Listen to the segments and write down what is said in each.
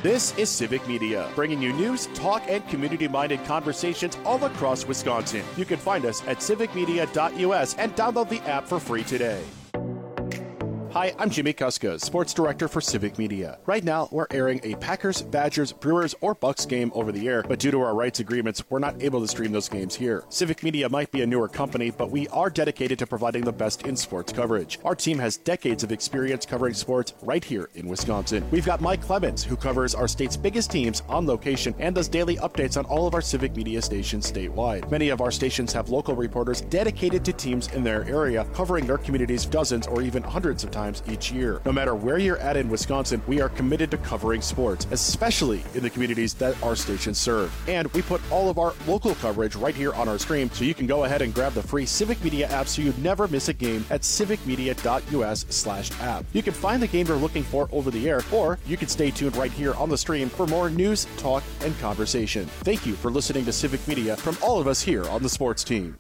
This is Civic Media, bringing you news, talk, and community-minded conversations all across Wisconsin. You can find us at civicmedia.us and download the app for free today. Hi, I'm Jimmy Kuska, Sports Director for Civic Media. Right now, we're airing a Packers, Badgers, Brewers, or Bucks game over the air, but due to our rights agreements, we're not able to stream those games here. Civic Media might be a newer company, but we are dedicated to providing the best in sports coverage. Our team has decades of experience covering sports right here in Wisconsin. We've got Mike Clemens, who covers our state's biggest teams on location and does daily updates on all of our Civic Media stations statewide. Many of our stations have local reporters dedicated to teams in their area, covering their communities dozens or even hundreds of times each year. No matter where you're at in Wisconsin, we are committed to covering sports, especially in the communities that our stations serve. And we put all of our local coverage right here on our stream, so you can go ahead and grab the free Civic Media app so you never miss a game at civicmedia.us/app. You can find the game you're looking for over the air, or you can stay tuned right here on the stream for more news, talk, and conversation. Thank you for listening to Civic Media from all of us here on the sports team.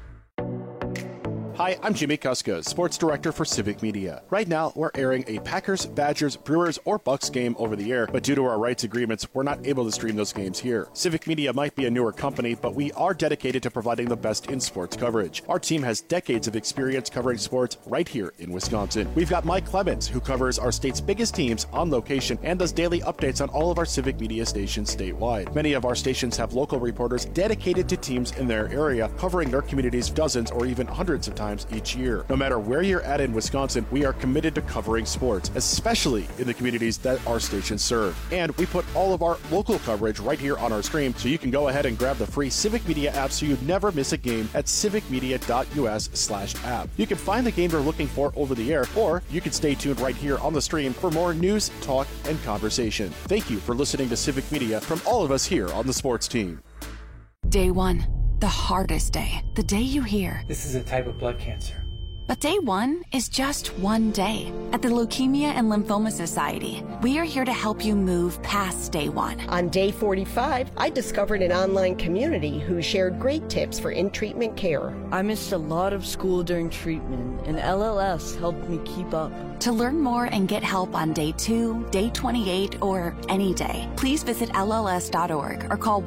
Hi, I'm Jimmy Kuska, Sports Director for Civic Media. Right now, we're airing a Packers, Badgers, Brewers, or Bucks game over the air, but due to our rights agreements, we're not able to stream those games here. Civic Media might be a newer company, but we are dedicated to providing the best in sports coverage. Our team has decades of experience covering sports right here in Wisconsin. We've got Mike Clemens, who covers our state's biggest teams on location and does daily updates on all of our Civic Media stations statewide. Many of our stations have local reporters dedicated to teams in their area, covering their communities dozens or even hundreds of times each year. No matter where you're at in Wisconsin, we are committed to covering sports, especially in the communities that our stations serve. And we put all of our local coverage right here on our stream, so you can go ahead and grab the free Civic Media app so you never miss a game at civicmedia.us/app. You can find the game you're looking for over the air, or you can stay tuned right here on the stream for more news, talk, and conversation. Thank you for listening to Civic Media from all of us here on the sports team. Day one. The hardest day. The day you hear, "This is a type of blood cancer." But day one is just one day. At the Leukemia and Lymphoma Society, we are here to help you move past day one. On day 45, I discovered an online community who shared great tips for in-treatment care. I missed a lot of school during treatment, and LLS helped me keep up. To learn more and get help on day 2, day 28, or any day, please visit LLS.org or call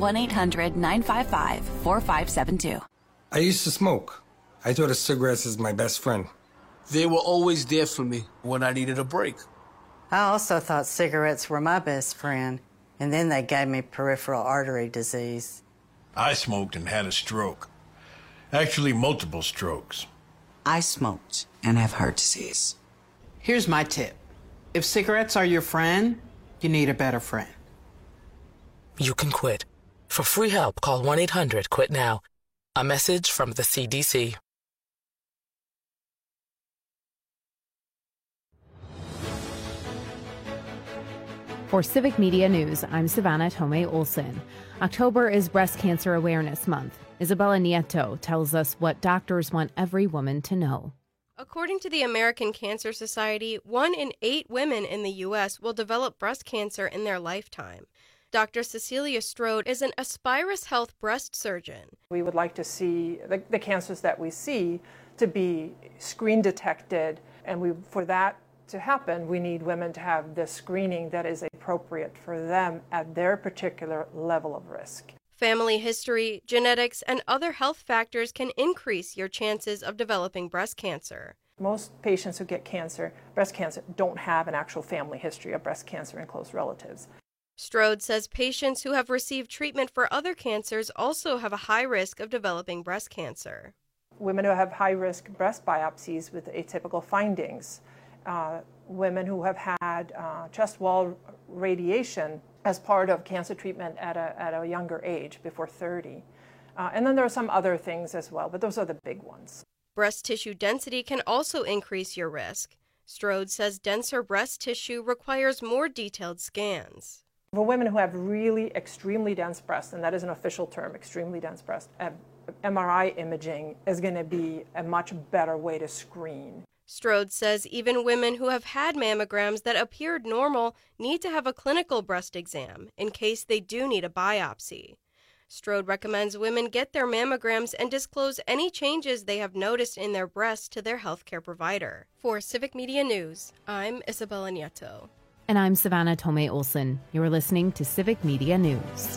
1-800-955-4572. I used to smoke. I thought of cigarettes as my best friend. They were always there for me when I needed a break. I also thought cigarettes were my best friend, and then they gave me peripheral artery disease. I smoked and had a stroke. Actually, multiple strokes. I smoked and have heart disease. Here's my tip. If cigarettes are your friend, you need a better friend. You can quit. For free help, call 1-800-QUIT-NOW. A message from the CDC. For Civic Media News, I'm Savannah Tomei Olson. October is Breast Cancer Awareness Month. Isabella Nieto tells us what doctors want every woman to know. According to the American Cancer Society, 1 in 8 women in the U.S. will develop breast cancer in their lifetime. Dr. Cecilia Strode is an Aspirus Health breast surgeon. We would like to see the cancers that we see to be screen detected, and for that to happen, we need women to have the screening that is appropriate for them at their particular level of risk. Family history, genetics, and other health factors can increase your chances of developing breast cancer. Most patients who get breast cancer, don't have an actual family history of breast cancer in close relatives. Strode says patients who have received treatment for other cancers also have a high risk of developing breast cancer. Women who have high-risk breast biopsies with atypical findings, women who have had chest wall radiation as part of cancer treatment at a younger age, before 30. And then there are some other things as well, but those are the big ones. Breast tissue density can also increase your risk. Strode says denser breast tissue requires more detailed scans. For women who have really extremely dense breasts, and that is an official term, extremely dense breast, MRI imaging is going to be a much better way to screen. Strode says even women who have had mammograms that appeared normal need to have a clinical breast exam in case they do need a biopsy. Strode recommends women get their mammograms and disclose any changes they have noticed in their breasts to their healthcare provider. For Civic Media News, I'm Isabella Nieto. And I'm Savannah Tomei Olson. You're listening to Civic Media News.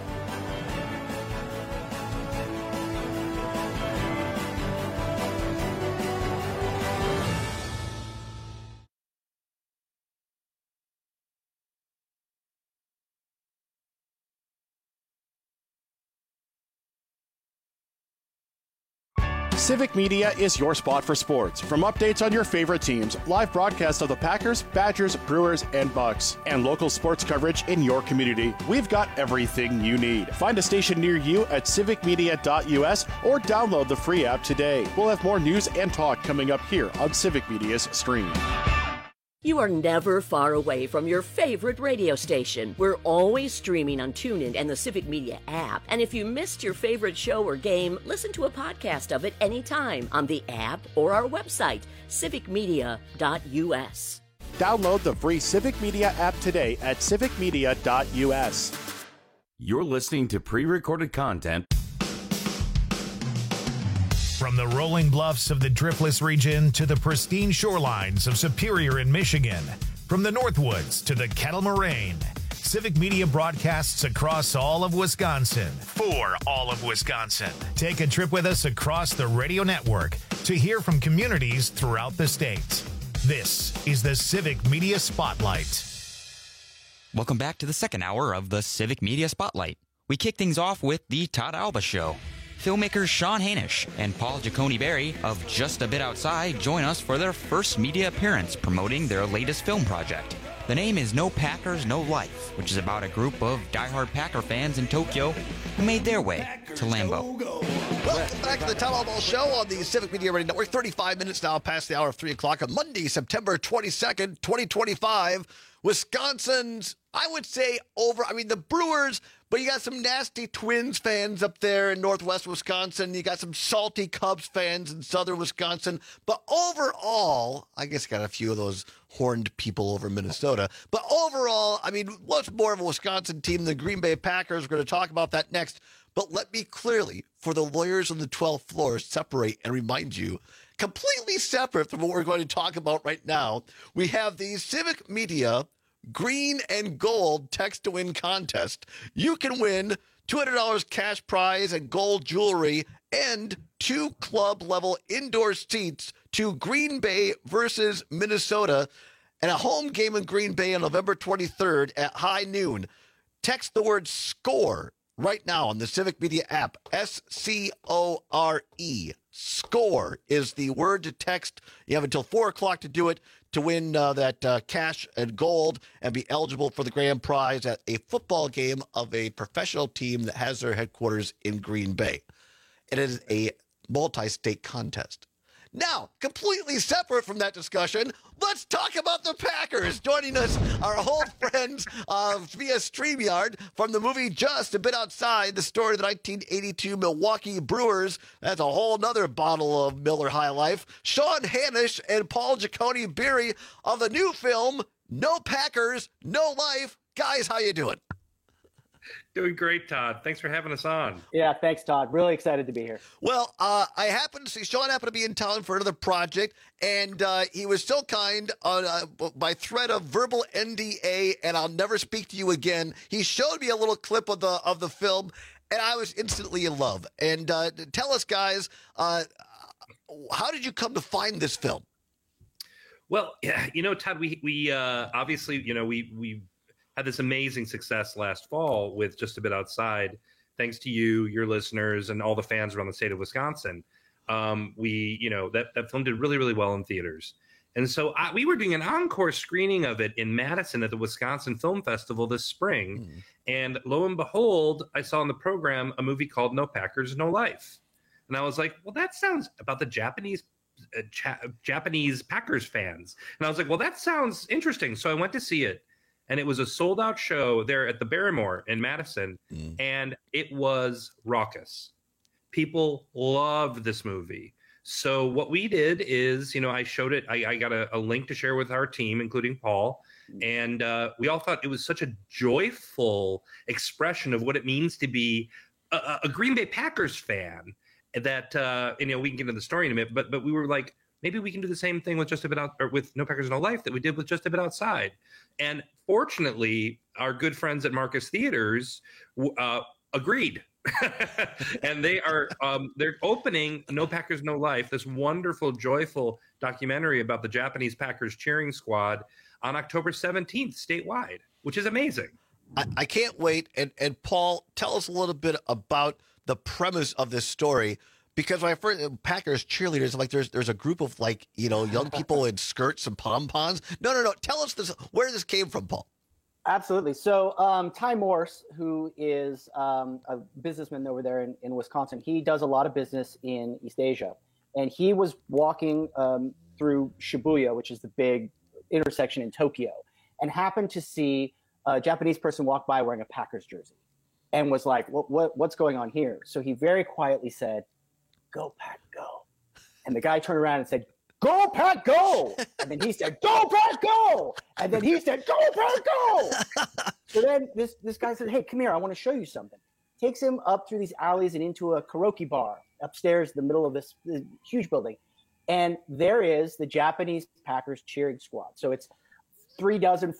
Civic Media is your spot for sports. From updates on your favorite teams, live broadcasts of the Packers, Badgers, Brewers, and Bucks, and local sports coverage in your community, we've got everything you need. Find a station near you at civicmedia.us or download the free app today. We'll have more news and talk coming up here on Civic Media's stream. You are never far away from your favorite radio station. We're always streaming on TuneIn and the Civic Media app. And if you missed your favorite show or game, listen to a podcast of it anytime on the app or our website, civicmedia.us. Download the free Civic Media app today at civicmedia.us. You're listening to pre-recorded content. From the rolling bluffs of the Driftless region to the pristine shorelines of Superior in Michigan, from the Northwoods to the Kettle Moraine, Civic Media broadcasts across all of Wisconsin for all of Wisconsin. Take a trip with us across the radio network to hear from communities throughout the state. This is the Civic Media Spotlight. Welcome back to the second hour of the Civic Media Spotlight. We kick things off with the Todd Alba Show. Filmmakers Sean Hanisch and Paul Giacone-Berry of Just a Bit Outside join us for their first media appearance promoting their latest film project. The name is No Packers, No Life, which is about a group of diehard Packer fans in Tokyo who made their way to Lambeau. Welcome back to the Todd Alba Show on the Civic Media Radio Network. 35 minutes now past the hour of 3 o'clock on Monday, September 22nd, 2025. Wisconsin's, I would say, the Brewers, but you got some nasty Twins fans up there in northwest Wisconsin. You got some salty Cubs fans in southern Wisconsin. But overall, I guess you got a few of those horned people over in Minnesota. But overall, what's more of a Wisconsin team than the Green Bay Packers? We're going to talk about that next. But let me clearly, for the lawyers on the 12th floor, separate and remind you, completely separate from what we're going to talk about right now, we have the Civic Media Green and Gold Text to Win contest. You can win $200 cash prize and gold jewelry and 2 club-level indoor seats to Green Bay versus Minnesota and a home game in Green Bay on November 23rd at high noon. Text the word SCORE right now on the Civic Media app, SCORE. SCORE is the word to text. You have until 4 o'clock to do it to win that cash and gold and be eligible for the grand prize at a football game of a professional team that has their headquarters in Green Bay. It is a multi-state contest. Now, completely separate from that discussion, let's talk about the Packers. Joining us are old friends via StreamYard from the movie Just a Bit Outside, the story of the 1982 Milwaukee Brewers. That's a whole nother bottle of Miller High Life. Sean Hanisch and Paul Giacone-Berry of the new film, No Packers, No Life. Guys, how you doing? Doing great, Todd. Thanks for having us on. Yeah, thanks, Todd. Really excited to be here. Well, I happened to see Sean happened to be in town for another project, and he was so kind by threat of verbal NDA, and I'll never speak to you again. He showed me a little clip of the film, and I was instantly in love. And tell us, guys, how did you come to find this film? Well, Todd, we obviously, we had this amazing success last fall with Just a Bit Outside, thanks to you, your listeners, and all the fans around the state of Wisconsin. That film did really, really well in theaters. And so we were doing an encore screening of it in Madison at the Wisconsin Film Festival this spring. And lo and behold, I saw in the program a movie called No Packers, No Life. And I was like, well, that sounds about the Japanese Packers fans. And I was like, well, that sounds interesting. So I went to see it. And it was a sold-out show there at the Barrymore in Madison, and it was raucous. People loved this movie. So what we did is, I showed it. I got a link to share with our team, including Paul, and we all thought it was such a joyful expression of what it means to be a Green Bay Packers fan that, we can get into the story in a minute, but we were like, maybe we can do the same thing with with No Packers, No Life that we did with Just a Bit Outside. And fortunately, our good friends at Marcus Theaters agreed. And they're opening No Packers, No Life, this wonderful, joyful documentary about the Japanese Packers cheering squad on October 17th statewide, which is amazing. I can't wait. And Paul, tell us a little bit about the premise of this story, because when I first Packers cheerleaders, like there's a group of young people in skirts and pom-poms. No. Tell us where this came from, Paul. Absolutely. So Ty Morse, who is a businessman over there in Wisconsin, he does a lot of business in East Asia. And he was walking through Shibuya, which is the big intersection in Tokyo, and happened to see a Japanese person walk by wearing a Packers jersey and was like, what's going on here? So he very quietly said, "Go Pack, go." And the guy turned around and said, "Go Pack, go." And then he said, "Go Pack, go." And then he said, "Go Pack, go." So then this guy said, "Hey, come here. I want to show you something." Takes him up through these alleys and into a karaoke bar upstairs in the middle of this huge building. And there is the Japanese Packers cheering squad. So it's 4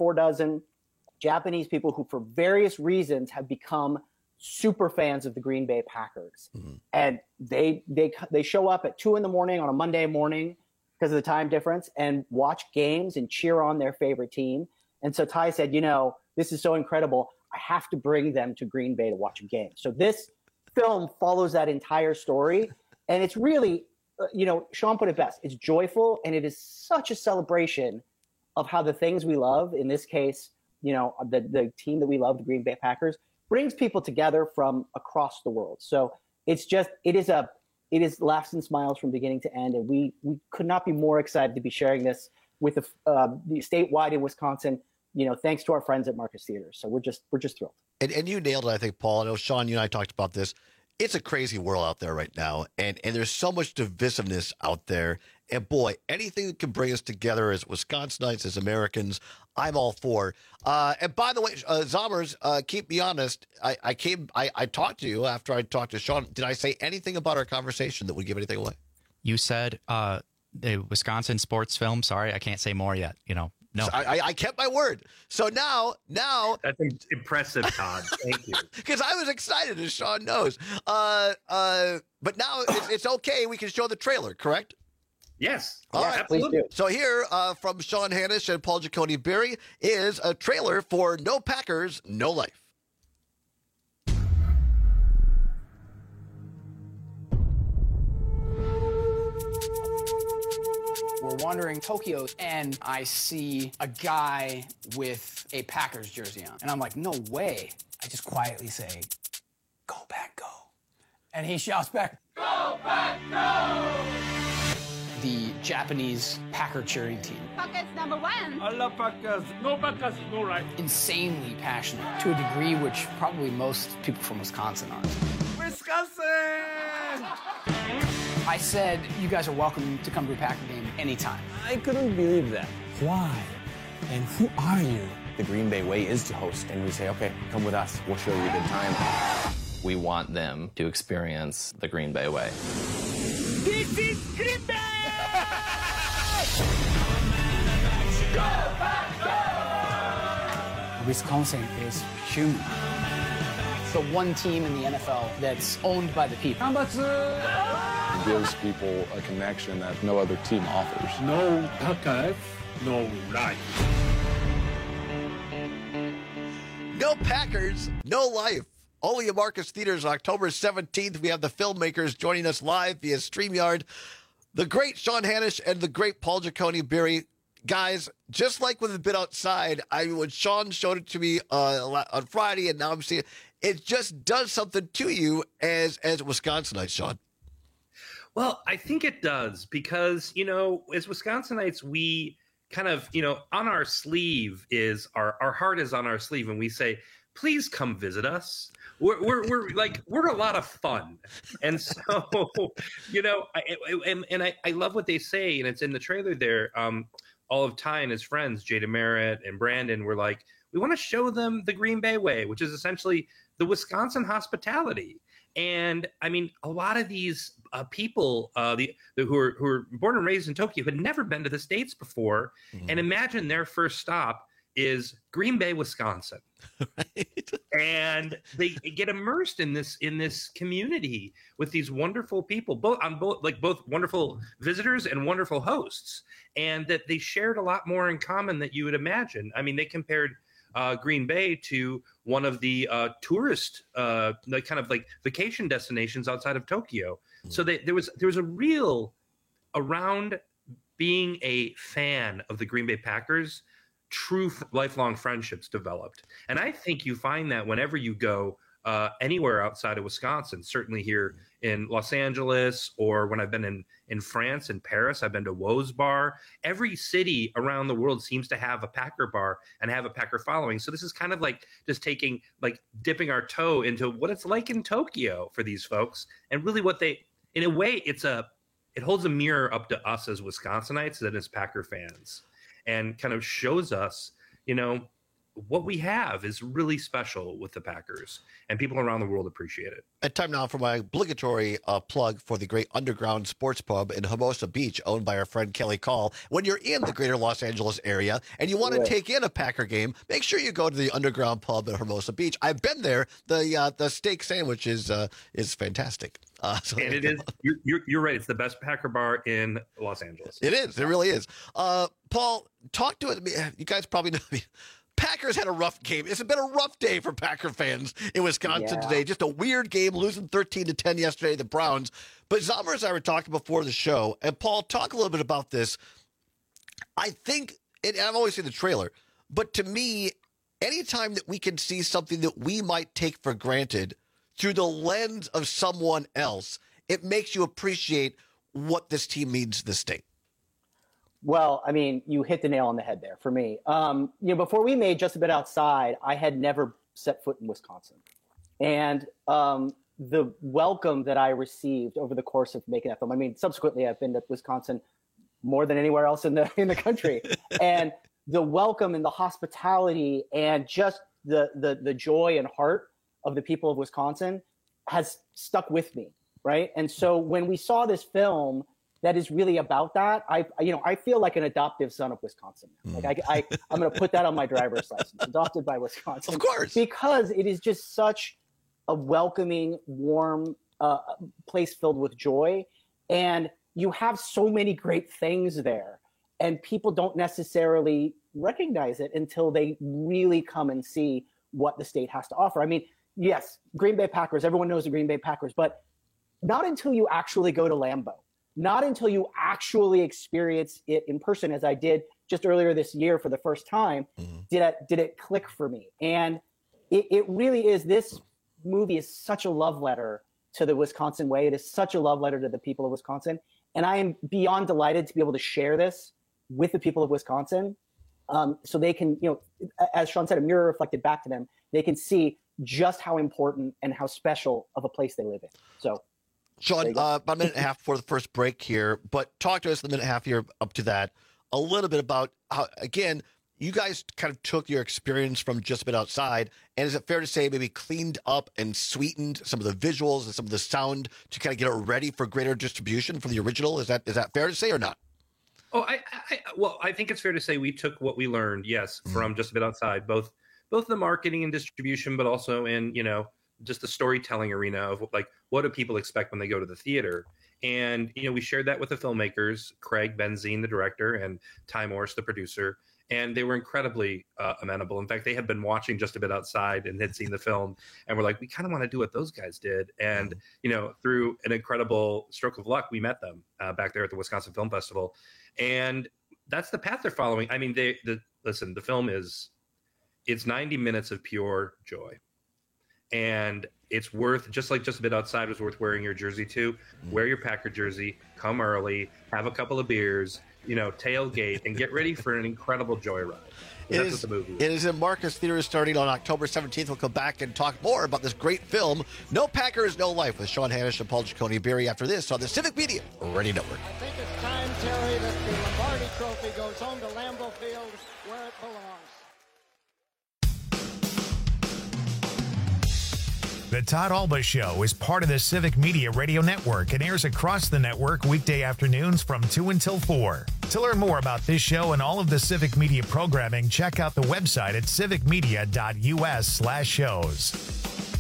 Japanese people who, for various reasons, have become super fans of the Green Bay Packers. Mm-hmm. And they show up at 2 a.m. on a Monday morning because of the time difference and watch games and cheer on their favorite team. And so Ty said, this is so incredible. I have to bring them to Green Bay to watch a game. So this film follows that entire story. And it's really, Sean put it best. It's joyful, and it is such a celebration of how the things we love, in this case, the team that we love, the Green Bay Packers, brings people together from across the world. So it is laughs and smiles from beginning to end. And we could not be more excited to be sharing this with the statewide in Wisconsin, thanks to our friends at Marcus Theaters. So we're just thrilled. And you nailed it, I think, Paul. I know, Sean, you and I talked about this. It's a crazy world out there right now, and there's so much divisiveness out there. And boy, anything that can bring us together as Wisconsinites, as Americans, I'm all for. And by the way, Zommers, keep me honest. I talked to you after I talked to Sean. Did I say anything about our conversation that would give anything away? You said the Wisconsin sports film. Sorry, I can't say more yet. No, so I kept my word. So now that's impressive, Todd. Thank you. Because I was excited, as Sean knows. But now it's okay. We can show the trailer, correct? Yes. All right. Absolutely. So here from Sean Hanish and Paul Giacone Berry is a trailer for No Packers, No Life. We're wandering Tokyo, and I see a guy with a Packers jersey on. And I'm like, no way. I just quietly say, "Go Pack, go." And he shouts back, "Go Pack, go!" The Japanese Packer cheering team. Packers number 1. I love Packers. No Packers, no right. Insanely passionate, to a degree which probably most people from Wisconsin aren't. Wisconsin! I said, you guys are welcome to come to a Packer game anytime. I couldn't believe that. Why? And who are you? The Green Bay way is to host, and we say, okay, come with us. We'll show you a good time. We want them to experience the Green Bay way. This is Green Bay! Go Pack, go! Wisconsin is human. The one team in the NFL that's owned by the people. It gives people a connection that no other team offers. No Packers, no life. No Packers, no life. Only at Marcus Theaters on October 17th. We have the filmmakers joining us live via StreamYard. The great Sean Hanish and the great Paul Giacone Berry. Guys, just like with A Bit Outside, when Sean showed it to me on Friday, and now I'm seeing it just does something to you as Wisconsinites, Sean. Well, I think it does because, as Wisconsinites, we kind of, on our sleeve is our heart is on our sleeve, and we say, please come visit us. We're a lot of fun. And so, I love what they say, and it's in the trailer there. All of Ty and his friends, Jada Merritt and Brandon, were like, we want to show them the Green Bay way, which is essentially the Wisconsin hospitality. And I mean, a lot of these people who are born and raised in Tokyo had never been to the States before, and imagine their first stop is Green Bay, Wisconsin. Right. And they get immersed in this community with these wonderful people, both wonderful visitors and wonderful hosts, and that they shared a lot more in common than you would imagine. I mean, they compared Green Bay to one of the tourist kind of like vacation destinations outside of Tokyo. So there was a real, around being a fan of the Green Bay Packers, true lifelong friendships developed. And I think you find that whenever you go anywhere outside of Wisconsin, certainly here in Los Angeles, or when I've been in France, in Paris, I've been to Woe's Bar. Every city around the world seems to have a Packer bar and have a Packer following. So this is kind of like just dipping our toe into what it's like in Tokyo for these folks. And really what they, in a way, it holds a mirror up to us as Wisconsinites and as Packer fans, and kind of shows us, what we have is really special with the Packers, and people around the world appreciate it. And time now for my obligatory plug for the great Underground Sports Pub in Hermosa Beach, owned by our friend Kelly Call. When you're in the greater Los Angeles area and you want to take in a Packer game, make sure you go to the Underground Pub at Hermosa Beach. I've been there. The steak sandwich is fantastic. And it is. You're right. It's the best Packer bar in Los Angeles. It is. It really is. Paul, talk to it. You guys probably know. Packers had a rough game. It's been a rough day for Packer fans in Wisconsin today. Just a weird game, losing 13-10 yesterday, the Browns. But Zombers and I were talking before the show, and Paul, talk a little bit about this. I think, and I've always seen the trailer, but to me, anytime that we can see something that we might take for granted through the lens of someone else, it makes you appreciate what this team means to the state. Well, I mean, you hit the nail on the head there for me. Before we made Just a Bit Outside, I had never set foot in Wisconsin. And the welcome that I received over the course of making that film, I mean, subsequently, I've been to Wisconsin more than anywhere else in the country. And the welcome and the hospitality and just the joy and heart of the people of Wisconsin has stuck with me, right? And so when we saw this film that is really about that, I feel like an adoptive son of Wisconsin. Like I'm going to put that on my driver's license, adopted by Wisconsin. Of course. Because it is just such a welcoming, warm place filled with joy. And you have so many great things there. And people don't necessarily recognize it until they really come and see what the state has to offer. I mean, yes, Green Bay Packers, everyone knows the Green Bay Packers, but not until you actually go to Lambeau. Not until you actually experience it in person, as I did just earlier this year for the first time, did it click for me. And it really is. This movie is such a love letter to the Wisconsin way. It is such a love letter to the people of Wisconsin. And I am beyond delighted to be able to share this with the people of Wisconsin, so they can, as Sean said, a mirror reflected back to them. They can see just how important and how special of a place they live in. So. Sean, about a minute and a half before the first break here, but talk to us in the minute and a half here up to that a little bit about how, again, you guys kind of took your experience from Just a Bit Outside, and is it fair to say maybe cleaned up and sweetened some of the visuals and some of the sound to kind of get it ready for greater distribution from the original? Is that fair to say or not? Oh, I think it's fair to say we took what we learned, yes, from Just a Bit Outside, both the marketing and distribution, but also in, just the storytelling arena of like, what do people expect when they go to the theater? And, we shared that with the filmmakers, Craig Benzine, the director, and Ty Morris, the producer. And they were incredibly amenable. In fact, they had been watching Just a Bit Outside and had seen the film and were like, we kind of want to do what those guys did. And, through an incredible stroke of luck, we met them back there at the Wisconsin Film Festival. And that's the path they're following. I mean, listen, the film it's 90 minutes of pure joy. And it's worth, just like Just a Bit Outside was worth wearing your jersey to, wear your Packer jersey, come early, have a couple of beers, tailgate, and get ready for an incredible joyride. That's what the movie is. It is in Marcus Theaters starting on October 17th. We'll come back and talk more about this great film, No Packers, No Life, with Sean Hanish and Paul Giacone-Berry after this on the Civic Media Radio Network. I think it's time, Terry, that the Lombardi Trophy goes home to Lambeau Field where it belongs. The Todd Alba Show is part of the Civic Media Radio Network and airs across the network weekday afternoons from 2 until 4. To learn more about this show and all of the Civic Media programming, check out the website at civicmedia.us/shows.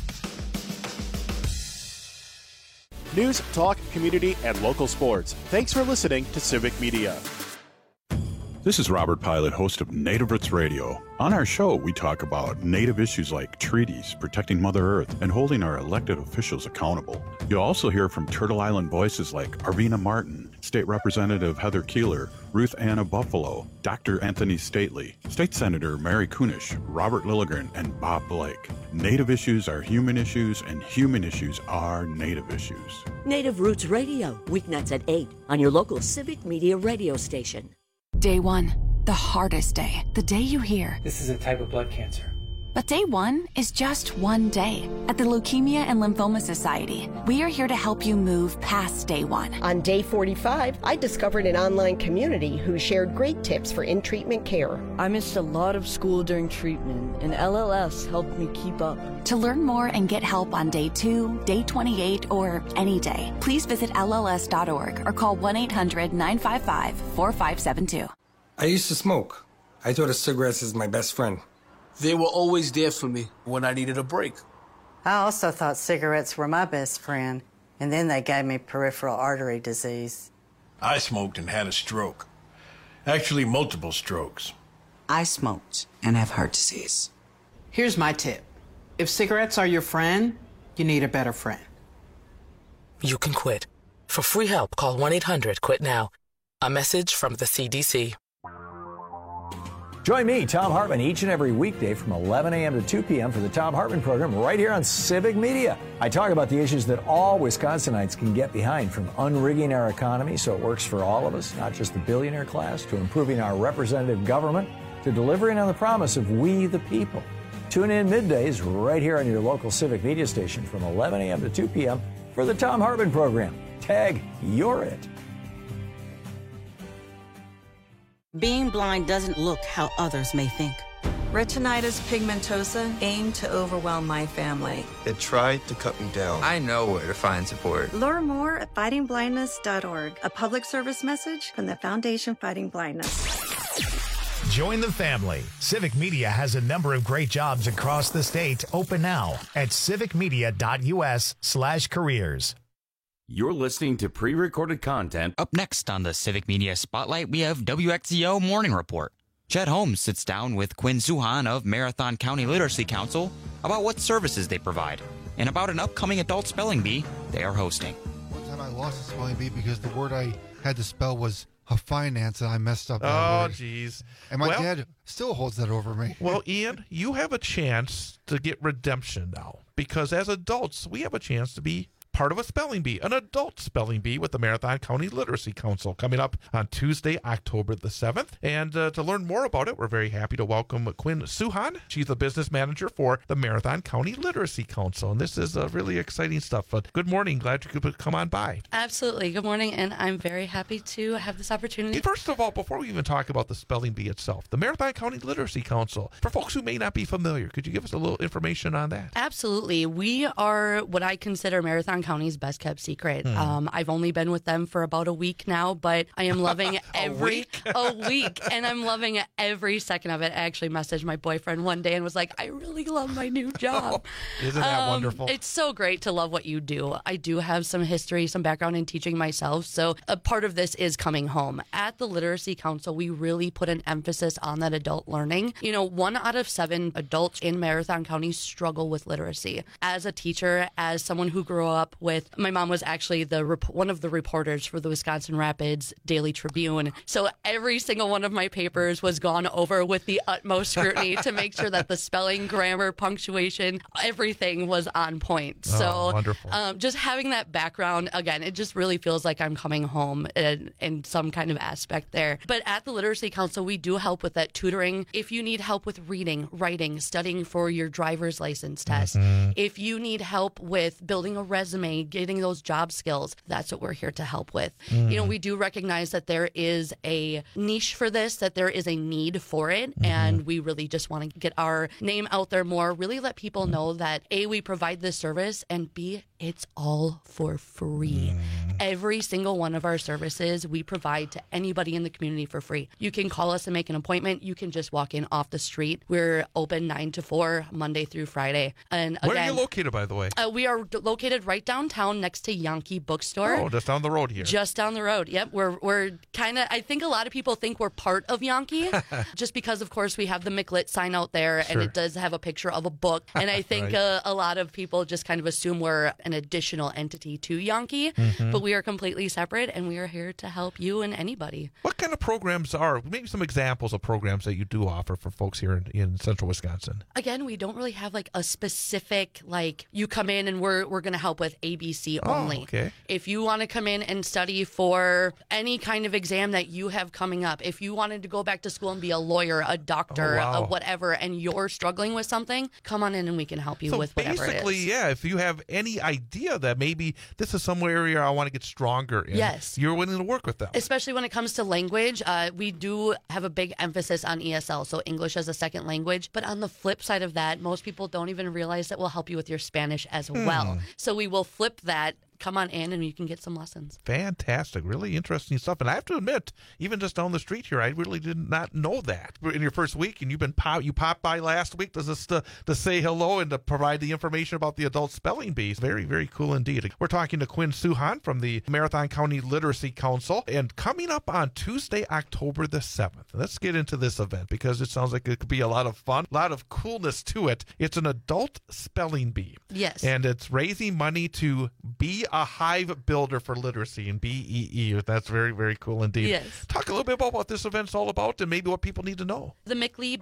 News, talk, community, and local sports. Thanks for listening to Civic Media. This is Robert Pilot, host of Native Roots Radio. On our show, we talk about Native issues like treaties, protecting Mother Earth, and holding our elected officials accountable. You'll also hear from Turtle Island voices like Arvina Martin, State Representative Heather Keeler, Ruth Anna Buffalo, Dr. Anthony Stately, State Senator Mary Kunish, Robert Lilligren, and Bob Blake. Native issues are human issues, and human issues are Native issues. Native Roots Radio, weeknights at 8 on your local Civic Media radio station. Day 1, the hardest day. The day you hear, "This is a type of blood cancer." But day 1 is just one day. At the Leukemia and Lymphoma Society, we are here to help you move past day 1. On day 45, I discovered an online community who shared great tips for in-treatment care. I missed a lot of school during treatment, and LLS helped me keep up. To learn more and get help on day 2, day 28, or any day, please visit LLS.org or call 1-800-955-4572. I used to smoke. I thought of cigarettes as my best friend. They were always there for me when I needed a break. I also thought cigarettes were my best friend, and then they gave me peripheral artery disease. I smoked and had a stroke. Actually, multiple strokes. I smoked and have heart disease. Here's my tip. If cigarettes are your friend, you need a better friend. You can quit. For free help, call 1-800-QUIT-NOW. A message from the CDC. Join me, Tom Hartman, each and every weekday from 11 a.m. to 2 p.m. for the Tom Hartman program right here on Civic Media. I talk about the issues that all Wisconsinites can get behind, from unrigging our economy so it works for all of us, not just the billionaire class, to improving our representative government, to delivering on the promise of we the people. Tune in middays right here on your local Civic Media station from 11 a.m. to 2 p.m. for the Tom Hartman program. Tag, you're it. Being blind doesn't look how others may think. Retinitis pigmentosa aimed to overwhelm my family. It tried to cut me down. I know where to find support. Learn more at fightingblindness.org, a public service message from the Foundation Fighting Blindness. Join the family. Civic Media has a number of great jobs across the state open now at civicmedia.us/careers. You're listening to pre-recorded content. Up next on the Civic Media Spotlight, we have WXZO Morning Report. Chet Holmes sits down with Quinn Suhan of Marathon County Literacy Council about what services they provide and about an upcoming adult spelling bee they are hosting. One time I lost a spelling bee because the word I had to spell was finance, and I messed up that word. Geez. And my dad still holds that over me. Well, Ian, you have a chance to get redemption now, because as adults, we have a chance to be part of a spelling bee, an adult spelling bee with the Marathon County Literacy Council, coming up on Tuesday, October the 7th. And to learn more about it, we're very happy to welcome Quinn Suhan. She's the business manager for the Marathon County Literacy Council. And this is really exciting stuff. But good morning. Glad you could come on by. Absolutely. Good morning. And I'm very happy to have this opportunity. First of all, before we even talk about the spelling bee itself, the Marathon County Literacy Council, for folks who may not be familiar, could you give us a little information on that? Absolutely. We are what I consider Marathon County's best kept secret. I've only been with them for about a week now, but I am loving a week, and I'm loving every second of it. I actually messaged my boyfriend one day and was like, I really love my new job. Isn't that wonderful? It's so great to love what you do. I do have some history, some background in teaching myself, so a part of this is coming home. At the Literacy Council, we really put an emphasis on that adult learning. 1 out of 7 adults in Marathon County struggle with literacy. As a teacher, as someone who grew up with, my mom was actually one of the reporters for the Wisconsin Rapids Daily Tribune. So every single one of my papers was gone over with the utmost scrutiny to make sure that the spelling, grammar, punctuation, everything was on point. So wonderful. Just having that background, again, it just really feels like I'm coming home in some kind of aspect there. But at the Literacy Council, we do help with that tutoring. If you need help with reading, writing, studying for your driver's license test, if you need help with building a resume resume, getting those job skills. That's what we're here to help with. We do recognize that there is a niche for this, that there is a need for it, and we really just want to get our name out there more, really let people know that A, we provide this service, and B, it's all for free. Every single one of our services we provide to anybody in the community for free. You can call us and make an appointment. You can just walk in off the street. We're open 9 to 4, Monday through Friday. And again, where are you located, by the way? We are located right downtown next to Yankee Bookstore. Oh, just down the road here. Just down the road. Yep. We're kind of, I think a lot of people think we're part of Yankee just because, of course, we have the McLit sign out there and it does have a picture of a book. And I think a lot of people just kind of assume we're an additional entity to Yankee, but we are completely separate and we are here to help you and anybody. What kind of programs are, maybe some examples of programs that you do offer for folks here in central Wisconsin? Again, we don't really have like a specific, like you come in and we're going to help with ABC only. Okay. If you want to come in and study for any kind of exam that you have coming up, if you wanted to go back to school and be a lawyer, a doctor, whatever, and you're struggling with something, come on in and we can help you with whatever it is. Basically, yeah, if you have any idea that maybe this is some area I want to get stronger in, you're willing to work with them. Especially when it comes to language, we do have a big emphasis on ESL, so English as a second language. But on the flip side of that, most people don't even realize that we'll help you with your Spanish as well. So we will flip that. Come on in and you can get some lessons. Fantastic. Really interesting stuff. And I have to admit, even just down the street here, I really did not know that. In your first week, and you popped by last week just to say hello and to provide the information about the adult spelling bee. Very, very cool indeed. We're talking to Quinn Suhan from the Marathon County Literacy Council. And coming up on Tuesday, October the 7th, let's get into this event because it sounds like it could be a lot of fun, a lot of coolness to it. It's an adult spelling bee. Yes. And it's raising money to be a hive builder for literacy and BEE. That's very, very cool indeed. Yes. Talk a little bit about what this event's all about and maybe what people need to know. The McLee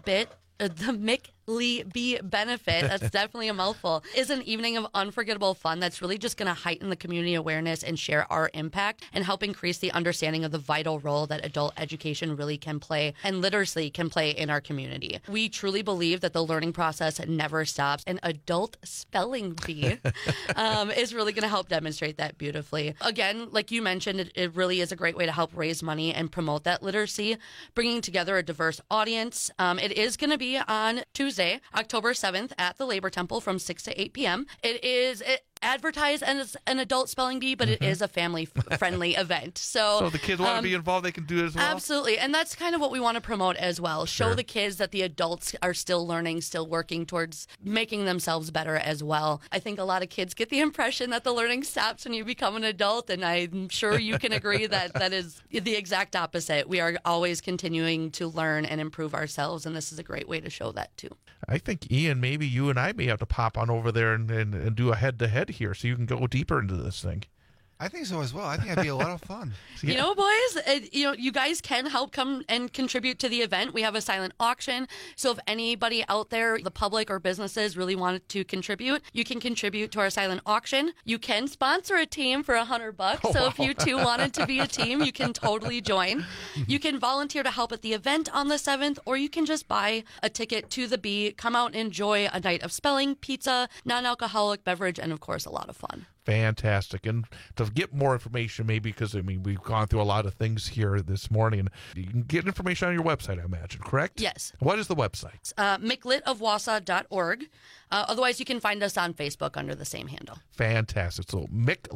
Bee Benefit, that's definitely a mouthful, is an evening of unforgettable fun that's really just going to heighten the community awareness and share our impact and help increase the understanding of the vital role that adult education really can play and literacy can play in our community. We truly believe that the learning process never stops, and adult spelling bee is really going to help demonstrate that beautifully. Again, like you mentioned, it really is a great way to help raise money and promote that literacy, bringing together a diverse audience. It is going to be on Tuesday, October 7th at the Labor Temple from 6 to 8 p.m. It is advertised as an adult spelling bee, but it is a family-friendly event. So the kids want to be involved, they can do it as well? Absolutely. And that's kind of what we want to promote as well. Show the kids that the adults are still learning, still working towards making themselves better as well. I think a lot of kids get the impression that the learning stops when you become an adult, and I'm sure you can agree that that is the exact opposite. We are always continuing to learn and improve ourselves, and this is a great way to show that too. I think, Ian, maybe you and I may have to pop on over there and do a head-to-head here so you can go deeper into this thing. I think so as well. I think that'd be a lot of fun. Yeah. You know, boys, you guys can help come and contribute to the event. We have a silent auction. So if anybody out there, the public or businesses really wanted to contribute, you can contribute to our silent auction. You can sponsor a team for $100. So if you two wanted to be a team, you can totally join. You can volunteer to help at the event on the 7th, or you can just buy a ticket to the Bee, come out and enjoy a night of spelling, pizza, non-alcoholic beverage, and of course, a lot of fun. Fantastic. And to get more information, maybe because, we've gone through a lot of things here this morning. You can get information on your website, I imagine, correct? Yes. What is the website? mclitofwausau.org. Otherwise, you can find us on Facebook under the same handle. Fantastic. So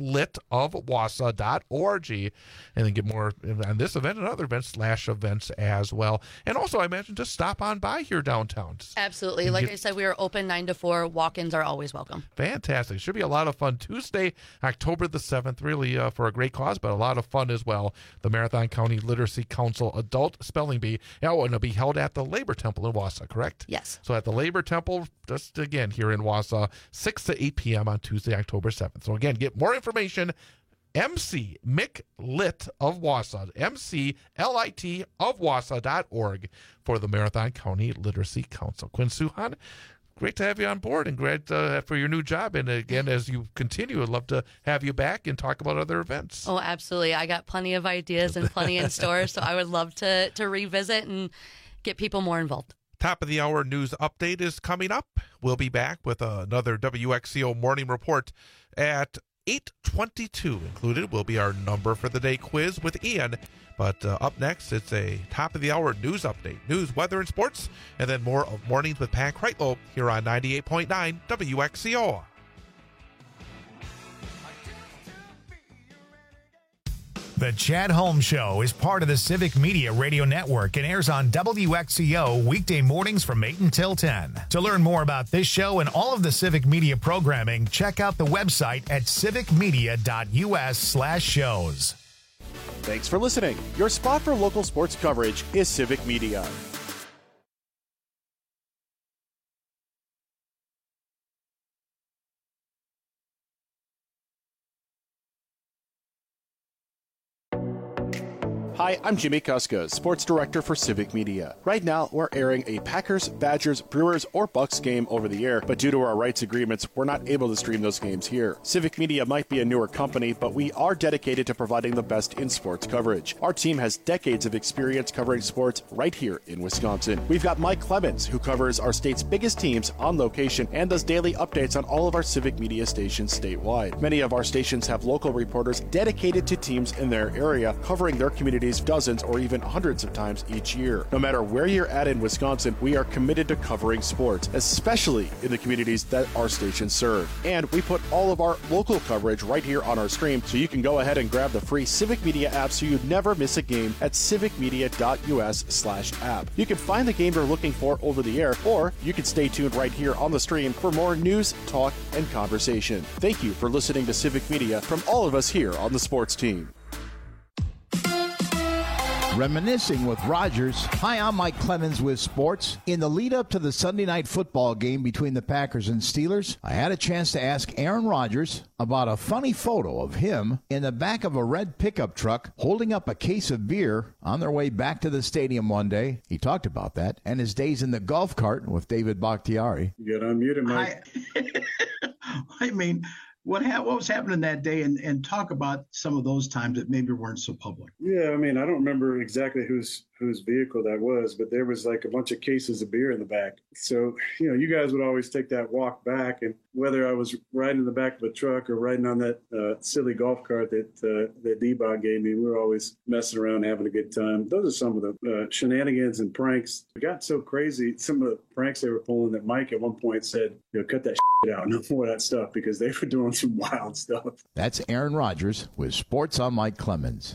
mclitofwausau.org, and then get more on this event and other events /events as well. And also, I imagine, just stop on by here downtown. Absolutely. Like I said, we are open 9 to 4. Walk-ins are always welcome. Fantastic. Should be a lot of fun. Tuesday, October the 7th, really for a great cause, but a lot of fun as well. The Marathon County Literacy Council Adult Spelling Bee. And it'll be held at the Labor Temple in Wausau, correct? Yes. So at the Labor Temple, just again here in Wausau, 6 to 8 p.m. on Tuesday, October 7th. So again, get more information. MC McLit of Wausau, MCLIT of Wausau.org for the Marathon County Literacy Council. Quinn Suhan, great to have you on board and great for your new job. And again, as you continue, I'd love to have you back and talk about other events. Oh, absolutely. I got plenty of ideas and plenty in store, so I would love to revisit and get people more involved. Top of the hour news update is coming up. We'll be back with another WXCO morning report at 8:22. Included will be our number for the day quiz with Ian. But up next, it's a top-of-the-hour news update, news, weather, and sports, and then more of Mornings with Pat Kreitlow here on 98.9 WXCO. The Chad Holmes Show is part of the Civic Media Radio Network and airs on WXCO weekday mornings from 8 until 10. To learn more about this show and all of the Civic Media programming, check out the website at civicmedia.us/shows. Thanks for listening. Your spot for local sports coverage is Civic Media. Hi, I'm Jimmy Kuska, Sports Director for Civic Media. Right now, we're airing a Packers, Badgers, Brewers, or Bucks game over the air, but due to our rights agreements, we're not able to stream those games here. Civic Media might be a newer company, but we are dedicated to providing the best in sports coverage. Our team has decades of experience covering sports right here in Wisconsin. We've got Mike Clemens, who covers our state's biggest teams on location and does daily updates on all of our Civic Media stations statewide. Many of our stations have local reporters dedicated to teams in their area, covering their communities dozens or even hundreds of times each year. No matter where you're at in Wisconsin, we are committed to covering sports, especially in the communities that our stations serve. And we put all of our local coverage right here on our stream, so you can go ahead and grab the free Civic Media app so you never miss a game at civicmedia.us/app. You can find the game you're looking for over the air, or you can stay tuned right here on the stream for more news, talk, and conversation. Thank you for listening to Civic Media from all of us here on the sports team. Reminiscing with Rogers. Hi, I'm Mike Clemens with sports. In the lead up to the Sunday night football game between the Packers and Steelers, I had a chance to ask Aaron Rodgers about a funny photo of him in the back of a red pickup truck holding up a case of beer on their way back to the stadium one day. He talked about that and his days in the golf cart with David Bakhtiari. You got unmuted, Mike. I mean, what was happening that day, and talk about some of those times that maybe weren't so public. Yeah, I mean, I don't remember exactly whose vehicle that was, but there was like a bunch of cases of beer in the back. So, you guys would always take that walk back, and whether I was riding in the back of a truck or riding on that silly golf cart that D-Bot gave me, we were always messing around, having a good time. Those are some of the shenanigans and pranks. It got so crazy, some of the pranks they were pulling, that Mike at one point said, cut that shit out, no more of that stuff, because they were doing some wild stuff. That's Aaron Rodgers with Sports on Mike Clemens.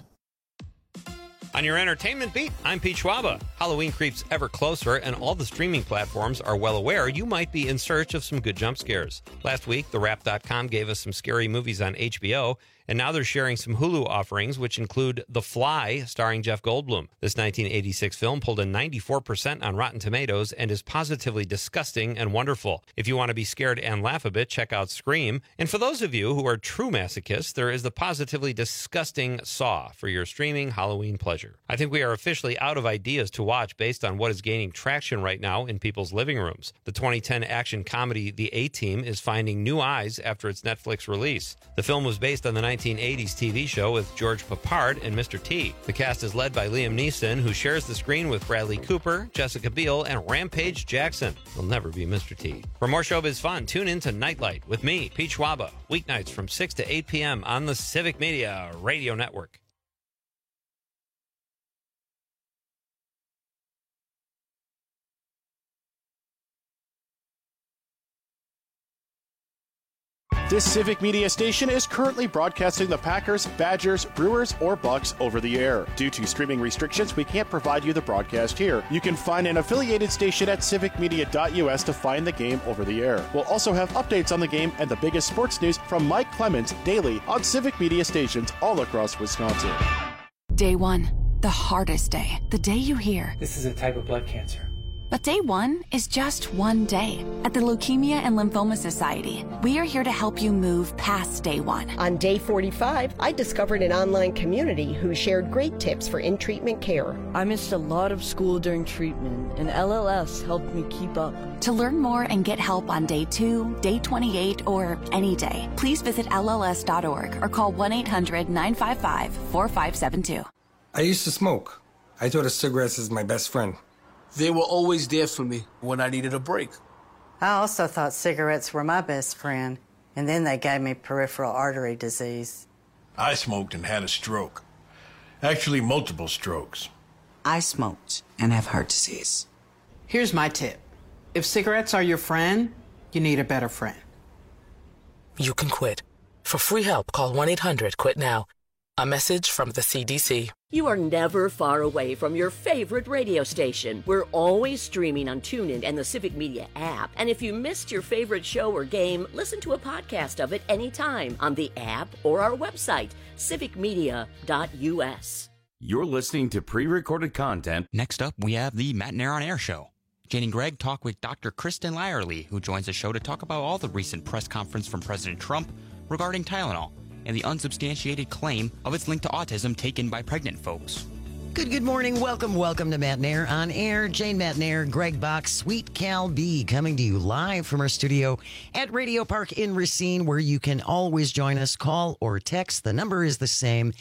On your entertainment beat, I'm Pete Schwaba. Halloween creeps ever closer, and all the streaming platforms are well aware you might be in search of some good jump scares. Last week, TheWrap.com gave us some scary movies on HBO, and now they're sharing some Hulu offerings, which include The Fly, starring Jeff Goldblum. This 1986 film pulled a 94% on Rotten Tomatoes and is positively disgusting and wonderful. If you want to be scared and laugh a bit, check out Scream. And for those of you who are true masochists, there is the positively disgusting Saw for your streaming Halloween pleasure. I think we are officially out of ideas to watch based on what is gaining traction right now in people's living rooms. The 2010 action comedy The A-Team is finding new eyes after its Netflix release. The film was based on the 1980s TV show with George Papard and Mr. T. The cast is led by Liam Neeson, who shares the screen with Bradley Cooper, Jessica Biel, and Rampage Jackson. He'll never be Mr. T. For more showbiz fun, tune in to Nightlight with me, Pete Schwaba, weeknights from 6 to 8 p.m. on the Civic Media Radio Network. This Civic Media station is currently broadcasting the Packers, Badgers, Brewers, or Bucks over the air. Due to streaming restrictions, we can't provide you the broadcast here. You can find an affiliated station at civicmedia.us to find the game over the air. We'll also have updates on the game and the biggest sports news from Mike Clemens daily on Civic Media stations all across Wisconsin. Day one, the hardest day. The day you hear, this is a type of blood cancer. But day one is just one day. At the Leukemia and Lymphoma Society, we are here to help you move past day one. On day 45, I discovered an online community who shared great tips for in-treatment care. I missed a lot of school during treatment, and LLS helped me keep up. To learn more and get help on day 2, day 28, or any day, please visit LLS.org or call 1-800-955-4572. I used to smoke. I thought of cigarettes as my best friend. They were always there for me when I needed a break. I also thought cigarettes were my best friend. and then they gave me peripheral artery disease. I smoked and had a stroke. Actually, multiple strokes. I smoked and have heart disease. Here's my tip. If cigarettes are your friend, you need a better friend. You can quit. For free help, call 1-800-QUIT-NOW. A message from the CDC. You are never far away from your favorite radio station. We're always streaming on TuneIn and the Civic Media app. And if you missed your favorite show or game, listen to a podcast of it anytime on the app or our website, civicmedia.us. You're listening to pre-recorded content. Next up, we have the Matt Nair on Air show. Jane and Greg talk with Dr. Kristen Lyerly, who joins the show to talk about all the recent press conference from President Trump regarding Tylenol and the unsubstantiated claim of its link to autism taken by pregnant folks. Good morning. Welcome to Matt Nair on Air. Jane Matt Nair, Greg Box, Sweet Cal B, coming to you live from our studio at Radio Park in Racine, where you can always join us. Call or text. The number is the same,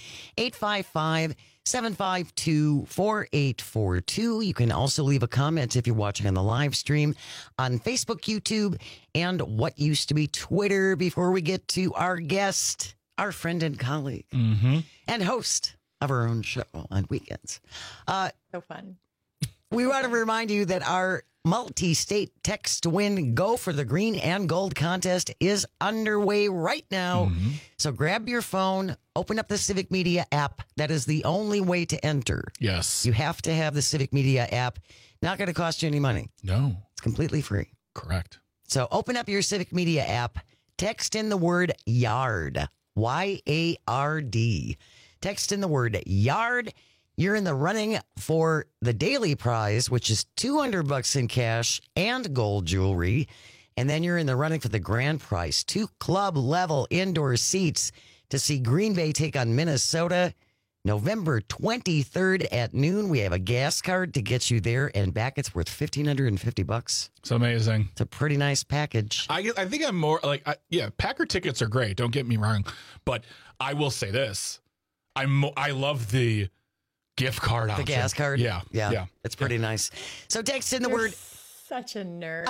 855-752-4842. You can also leave a comment if you're watching on the live stream on Facebook, YouTube, and what used to be Twitter. Before we get to our guest, our friend and colleague, and host of our own show on weekends. So fun. We want to remind you that our multi-state text to win Go for the Green and Gold contest is underway right now. So grab your phone, open up the Civic Media app. That is the only way to enter. Yes. You have to have the Civic Media app. Not going to cost you any money. No. It's completely free. Correct. So open up your Civic Media app, text in the word YARD, YARD. Text in the word YARD. You're in the running for the daily prize, which is $200 in cash and gold jewelry. And then you're in the running for the grand prize, 2 club level indoor seats to see Green Bay take on Minnesota November 23rd at noon. We have a gas card to get you there and back. It's worth $1,550. It's amazing. It's a pretty nice package. I think I'm more like, Packer tickets are great. Don't get me wrong. But I will say this. I love the gift card option. The gas card? Yeah. It's pretty nice. So text in the word. Such a nerd.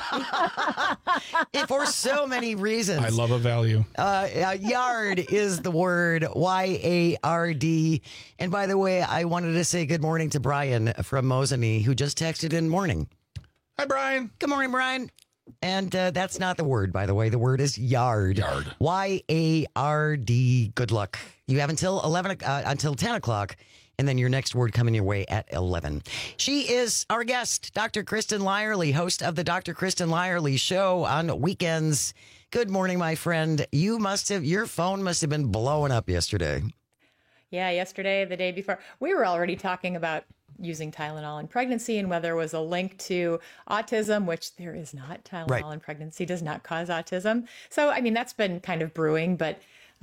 For so many reasons. I love a value. Yard is the word, YARD. And by the way, I wanted to say good morning to Brian from Mosinee, who just texted in morning. Hi, Brian. Good morning, Brian. And that's not the word, by the way. The word is yard. Yard. YARD. Good luck. You have until 10 o'clock. And then your next word coming your way at 11. She is our guest, Dr. Kristen Lyerly, host of the Dr. Kristen Lyerly Show on weekends. Good morning, my friend. Your phone must have been blowing up yesterday. Yeah, yesterday, the day before, we were already talking about using Tylenol in pregnancy and whether there was a link to autism, which there is not. Tylenol in pregnancy does not cause autism. So, I mean, that's been kind of brewing, but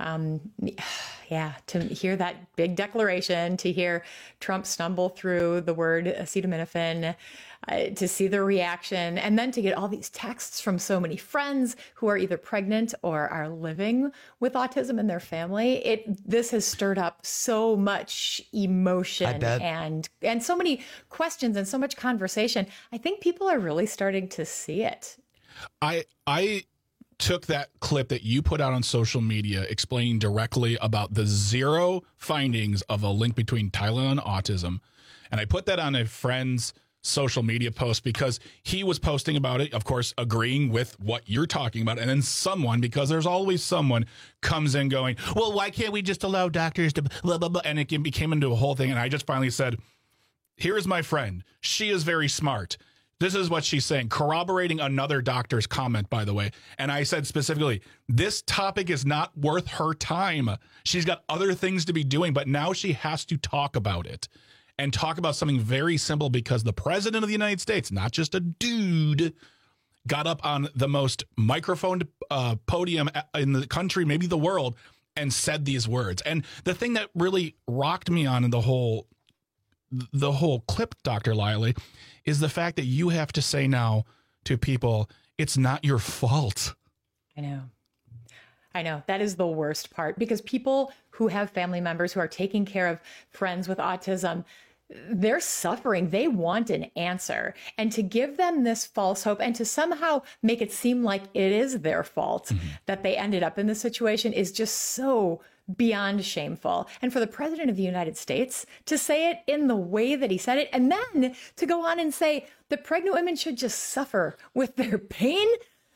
to hear that big declaration, to hear Trump stumble through the word acetaminophen, to see the reaction, and then to get all these texts from so many friends who are either pregnant or are living with autism in their family. This has stirred up so much emotion and so many questions and so much conversation. I think people are really starting to see it. I took that clip that you put out on social media explaining directly about the 0 findings of a link between Tylenol and autism. And I put that on a friend's social media post because he was posting about it, of course, agreeing with what you're talking about. And then someone, because there's always someone, comes in going, well, why can't we just allow doctors to blah, blah, blah? And it became into a whole thing. And I just finally said, here is my friend. She is very smart. This is what she's saying, corroborating another doctor's comment, by the way. And I said specifically, this topic is not worth her time. She's got other things to be doing, but now she has to talk about it and talk about something very simple because the president of the United States, not just a dude, got up on the most microphoned podium in the country, maybe the world, and said these words. And the thing that really rocked me on the whole clip, Dr. Lyerly, is the fact that you have to say now to people, it's not your fault. I know. That is the worst part because people who have family members who are taking care of friends with autism, they're suffering. They want an answer. And to give them this false hope and to somehow make it seem like it is their fault that they ended up in this situation is just so beyond shameful. And for the president of the United States to say it in the way that he said it, and then to go on and say that pregnant women should just suffer with their pain.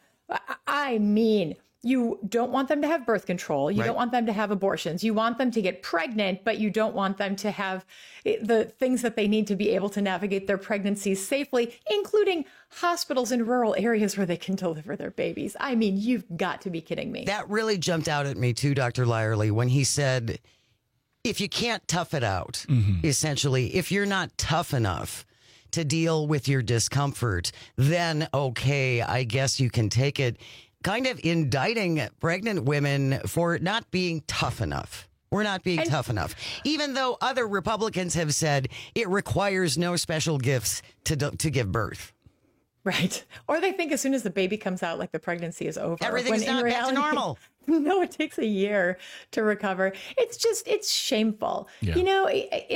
I mean, you don't want them to have birth control. You don't want them to have abortions. You want them to get pregnant, but you don't want them to have the things that they need to be able to navigate their pregnancies safely, including hospitals in rural areas where they can deliver their babies. I mean, you've got to be kidding me. That really jumped out at me too, Dr. Lyerly, when he said, if you can't tough it out, essentially, if you're not tough enough to deal with your discomfort, then okay, I guess you can take it. Kind of indicting pregnant women for not being tough enough. We're not being tough enough. Even though other Republicans have said it requires no special gifts to give birth. Right. Or they think as soon as the baby comes out, like the pregnancy is over. Everything's not back to normal. No, it takes a year to recover. It's shameful. Yeah. You know,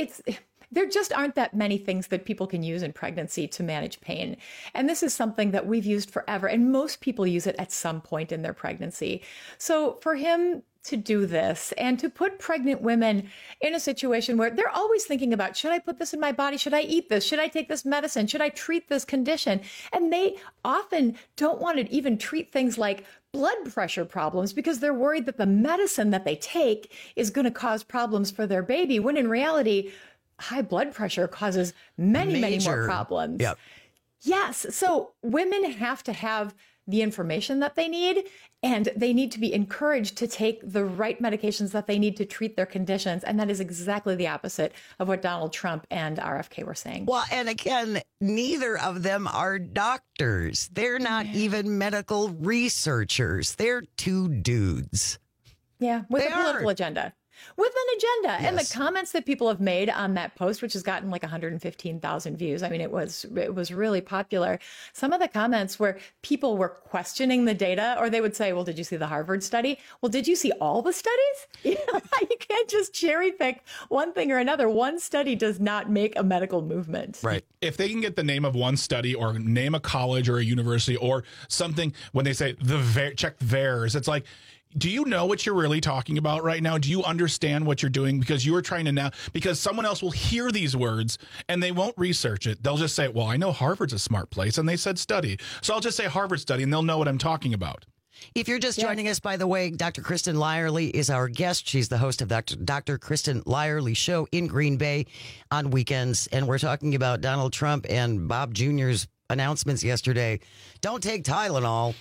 there just aren't that many things that people can use in pregnancy to manage pain. And this is something that we've used forever. And most people use it at some point in their pregnancy. So for him to do this and to put pregnant women in a situation where they're always thinking about, should I put this in my body? Should I eat this? Should I take this medicine? Should I treat this condition? And they often don't want to even treat things like blood pressure problems because they're worried that the medicine that they take is going to cause problems for their baby, when in reality, high blood pressure causes many more problems. Yep. Yes. So women have to have the information that they need, and they need to be encouraged to take the right medications that they need to treat their conditions. And that is exactly the opposite of what Donald Trump and RFK were saying. Well, and again, neither of them are doctors. They're not even medical researchers. They're two dudes. Yeah, with a political agenda. With an agenda. Yes. And the comments that people have made on that post, which has gotten like 115,000 views. I mean, it was really popular. Some of the comments where people were questioning the data, or they would say, well, did you see the Harvard study? Well, did you see all the studies? You can't just cherry pick one thing or another. One study does not make a medical movement. Right. If they can get the name of one study or name a college or a university or something, when they say check VAERS, it's like, do you know what you're really talking about right now? Do you understand what you're doing? Because you are trying to now, because someone else will hear these words and they won't research it. They'll just say, well, I know Harvard's a smart place and they said study. So I'll just say Harvard study and they'll know what I'm talking about. If you're just joining us, by the way, Dr. Kristen Lyerly is our guest. She's the host of Dr. Kristen Lyerly Show in Green Bay on weekends. And we're talking about Donald Trump and Bob Jr.'s announcements yesterday. Don't take Tylenol.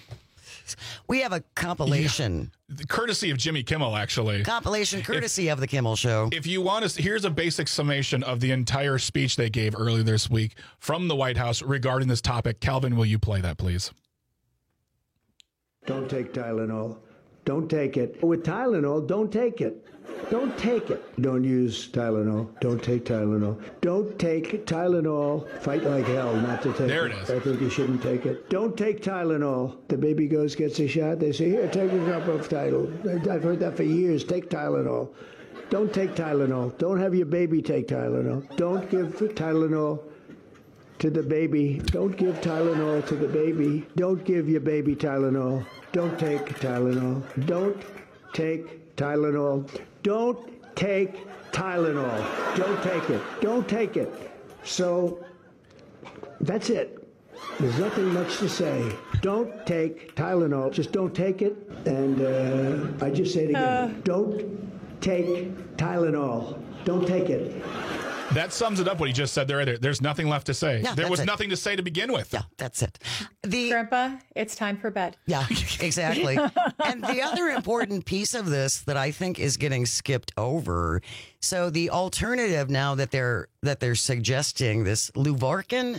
We have a compilation. Yeah. Courtesy of Jimmy Kimmel, actually. Compilation courtesy of the Kimmel Show. If you want to, here's a basic summation of the entire speech they gave earlier this week from the White House regarding this topic. Calvin, will you play that, please? Don't take Tylenol. Don't take it. With Tylenol, don't take it. Don't take it. Don't use Tylenol. Don't take Tylenol. Don't take Tylenol. Fight like hell not to take it. There it is. I think you shouldn't take it. Don't take Tylenol. The baby gets a shot. They say, here, take a cup of Tylenol. I've heard that for years. Take Tylenol. Don't take Tylenol. Don't have your baby take Tylenol. Don't give Tylenol to the baby. Don't give Tylenol to the baby. Don't give your baby Tylenol. Don't take Tylenol. Don't take Tylenol. Don't take Tylenol. Don't take it. Don't take it. So that's it. There's nothing much to say. Don't take Tylenol. Just don't take it. And I just say it again. Don't take Tylenol. Don't take it. That sums it up what he just said there. There's nothing left to say. Yeah, there was nothing to say to begin with. Yeah, that's it. Grandpa, it's time for bed. Yeah, exactly. And the other important piece of this that I think is getting skipped over. So the alternative now that they're suggesting, this Leuvarcan,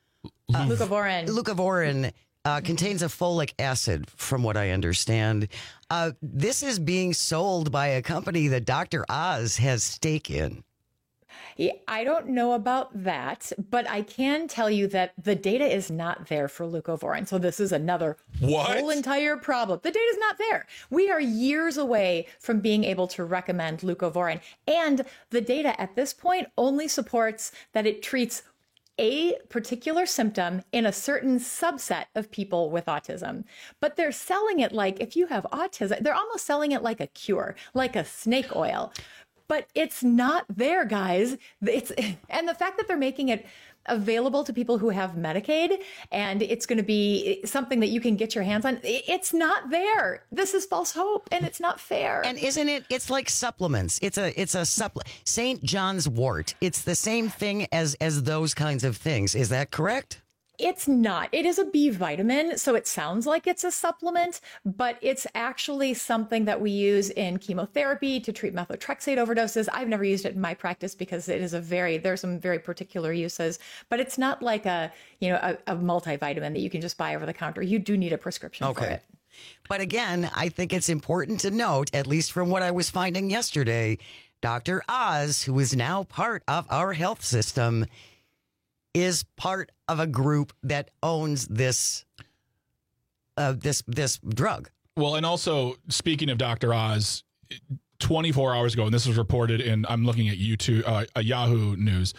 Leucovorin contains a folic acid, from what I understand. This is being sold by a company that Dr. Oz has stake in. I don't know about that, but I can tell you that the data is not there for leucovorin. So this is another whole entire problem. The data is not there. We are years away from being able to recommend leucovorin. And the data at this point only supports that it treats a particular symptom in a certain subset of people with autism. But they're selling it like, if you have autism, they're almost selling it like a cure, like a snake oil. But it's not there, guys. And the fact that they're making it available to people who have Medicaid and it's going to be something that you can get your hands on, it's not there. This is false hope and it's not fair. And isn't it? It's like supplements. It's a supplement. St. John's wort. It's the same thing as those kinds of things. Is that correct? It's not. It is a B vitamin, so it sounds like it's a supplement, but it's actually something that we use in chemotherapy to treat methotrexate overdoses. I've never used it in my practice because it is there's some very particular uses, but it's not like a multivitamin that you can just buy over the counter. You do need a prescription for it. But again, I think it's important to note, at least from what I was finding yesterday, Dr. Oz, who is now part of our health system, is part of a group that owns this this drug. Well, and also, speaking of Dr. Oz, 24 hours ago, and this was reported in, I'm looking at YouTube, Yahoo News,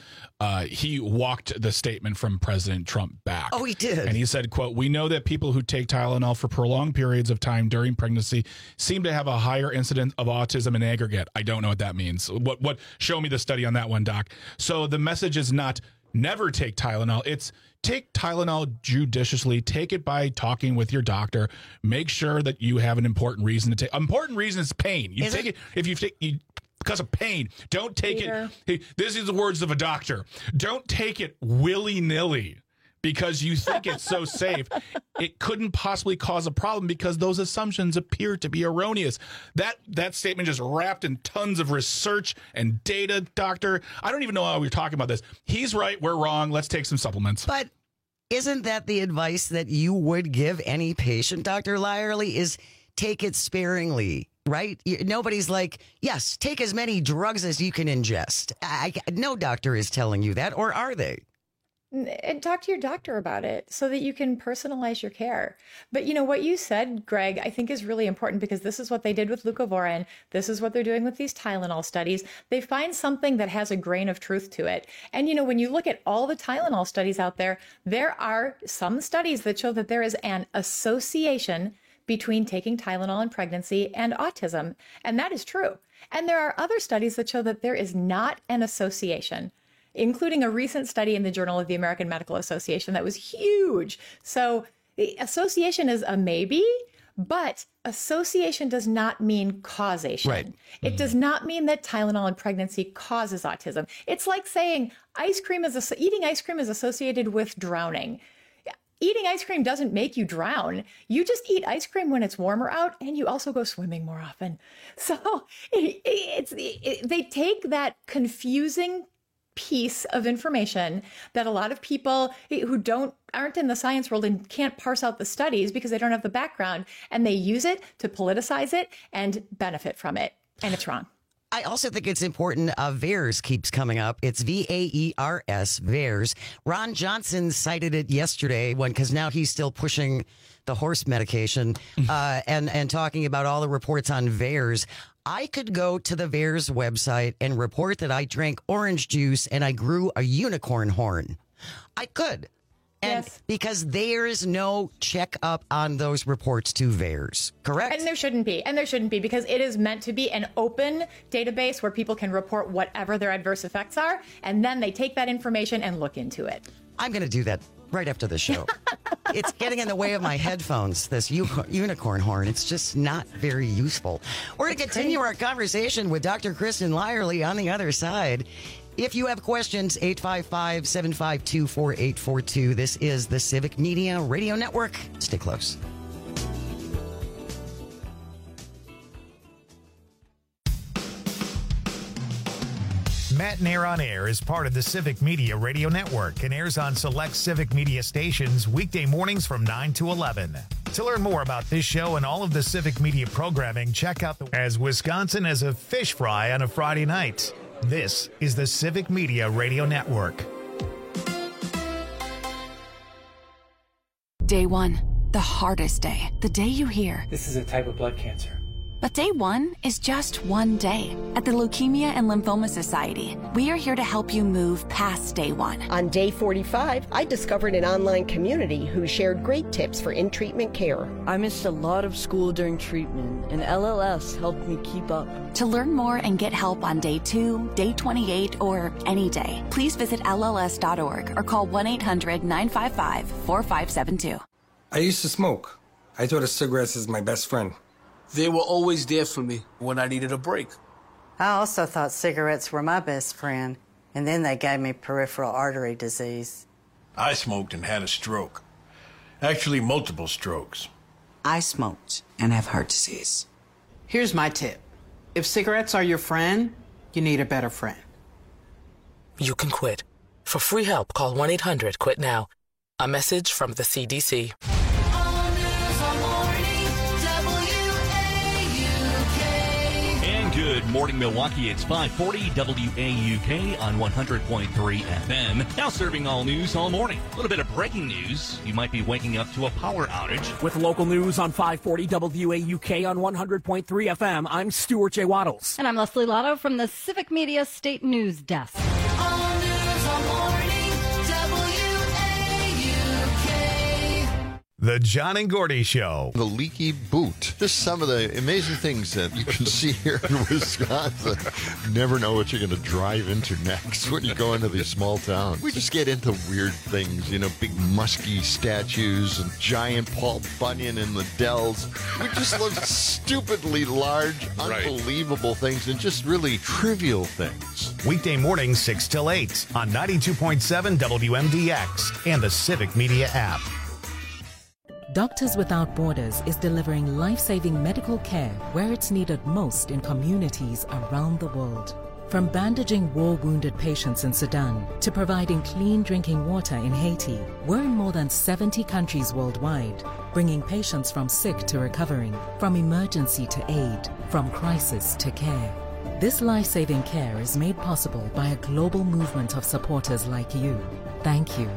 he walked the statement from President Trump back. Oh, he did. And he said, quote, "We know that people who take Tylenol for prolonged periods of time during pregnancy seem to have a higher incidence of autism in aggregate." I don't know what that means. What? Show me the study on that one, Doc. So the message is not never take Tylenol. It's take Tylenol judiciously. Take it by talking with your doctor. Make sure that you have an important reason to take. Important reason is pain. You take it if you take because of pain. Don't take it. Hey, this is the words of a doctor. Don't take it willy-nilly because you think it's so safe. It couldn't possibly cause a problem because those assumptions appear to be erroneous. That statement just wrapped in tons of research and data, doctor. I don't even know how we're talking about this. He's right. We're wrong. Let's take some supplements. But isn't that the advice that you would give any patient, Dr. Lyerly, is take it sparingly, right? Nobody's like, yes, take as many drugs as you can ingest. No doctor is telling you that, or are they? And talk to your doctor about it so that you can personalize your care. But what you said, Greg, I think is really important because this is what they did with leucovorin. This is what they're doing with these Tylenol studies. They find something that has a grain of truth to it. And, when you look at all the Tylenol studies out there, there are some studies that show that there is an association between taking Tylenol in pregnancy and autism. And that is true. And there are other studies that show that there is not an association, including a recent study in the Journal of the American Medical Association that was huge. So the association is a maybe, but association does not mean causation. Right. It does not mean that Tylenol in pregnancy causes autism. It's like saying eating ice cream is associated with drowning. Eating ice cream doesn't make you drown. You just eat ice cream when it's warmer out, and you also go swimming more often. So they take that confusing piece of information that a lot of people who aren't in the science world and can't parse out the studies because they don't have the background, and they use it to politicize it and benefit from it. And it's wrong. I also think it's important. VAERS keeps coming up. It's VAERS, VAERS. Ron Johnson cited it yesterday because now he's still pushing the horse medication and talking about all the reports on VAERS. I could go to the VAERS website and report that I drank orange juice and I grew a unicorn horn. I could. And because there is no checkup on those reports to VAERS, correct? And there shouldn't be. Because it is meant to be an open database where people can report whatever their adverse effects are. And then they take that information and look into it. I'm going to do that right after the show. It's getting in the way of my headphones, this unicorn horn. It's just not very useful. We're going to continue our conversation with Dr. Kristen Lyerly on the other side. If you have questions, 855-752-4842. This is the Civic Media Radio Network. Stay close. Matt Nair on Air is part of the Civic Media Radio Network and airs on select Civic Media stations weekday mornings from 9 to 11. To learn more about this show and all of the Civic Media programming, check out as Wisconsin has a fish fry on a Friday night. This is the Civic Media Radio Network. Day one, the hardest day. The day you hear, "This is a type of blood cancer." But day one is just one day. At the Leukemia and Lymphoma Society, we are here to help you move past day one. On day 45, I discovered an online community who shared great tips for in-treatment care. I missed a lot of school during treatment, and LLS helped me keep up. To learn more and get help on day 2, day 28, or any day, please visit LLS.org or call 1-800-955-4572. I used to smoke. I thought of cigarettes as my best friend. They were always there for me when I needed a break. I also thought cigarettes were my best friend, and then they gave me peripheral artery disease. I smoked and had a stroke. Actually, multiple strokes. I smoked and have heart disease. Here's my tip. If cigarettes are your friend, you need a better friend. You can quit. For free help, call 1-800-QUIT-NOW. A message from the CDC. Good morning, Milwaukee. It's 540 WAUK on 100.3 FM. Now serving all news all morning. A little bit of breaking news. You might be waking up to a power outage. With local news on 540 WAUK on 100.3 FM, I'm Stuart J. Waddles. And I'm Leslie Lotto from the Civic Media State News Desk. All news all morning, WAUK. The John and Gordy Show. The leaky boot. Just some of the amazing things that you can see here in Wisconsin. You never know what you're going to drive into next when you go into these small towns. We just get into weird things, big musky statues and giant Paul Bunyan in the Dells. We just love stupidly large, unbelievable things and just really trivial things. Weekday mornings 6 till 8 on 92.7 WMDX and the Civic Media app. Doctors Without Borders is delivering life-saving medical care where it's needed most in communities around the world. From bandaging war-wounded patients in Sudan to providing clean drinking water in Haiti, we're in more than 70 countries worldwide, bringing patients from sick to recovering, from emergency to aid, from crisis to care. This life-saving care is made possible by a global movement of supporters like you. Thank you.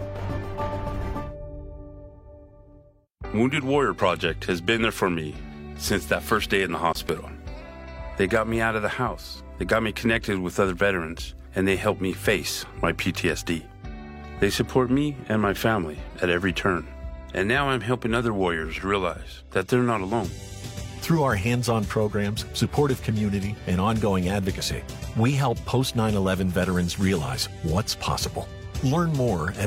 Wounded Warrior Project has been there for me since that first day in the hospital. They got me out of the house, they got me connected with other veterans, and they helped me face my PTSD. They support me and my family at every turn. And now I'm helping other warriors realize that they're not alone. Through our hands-on programs, supportive community, and ongoing advocacy, we help post-9/11 veterans realize what's possible. Learn more at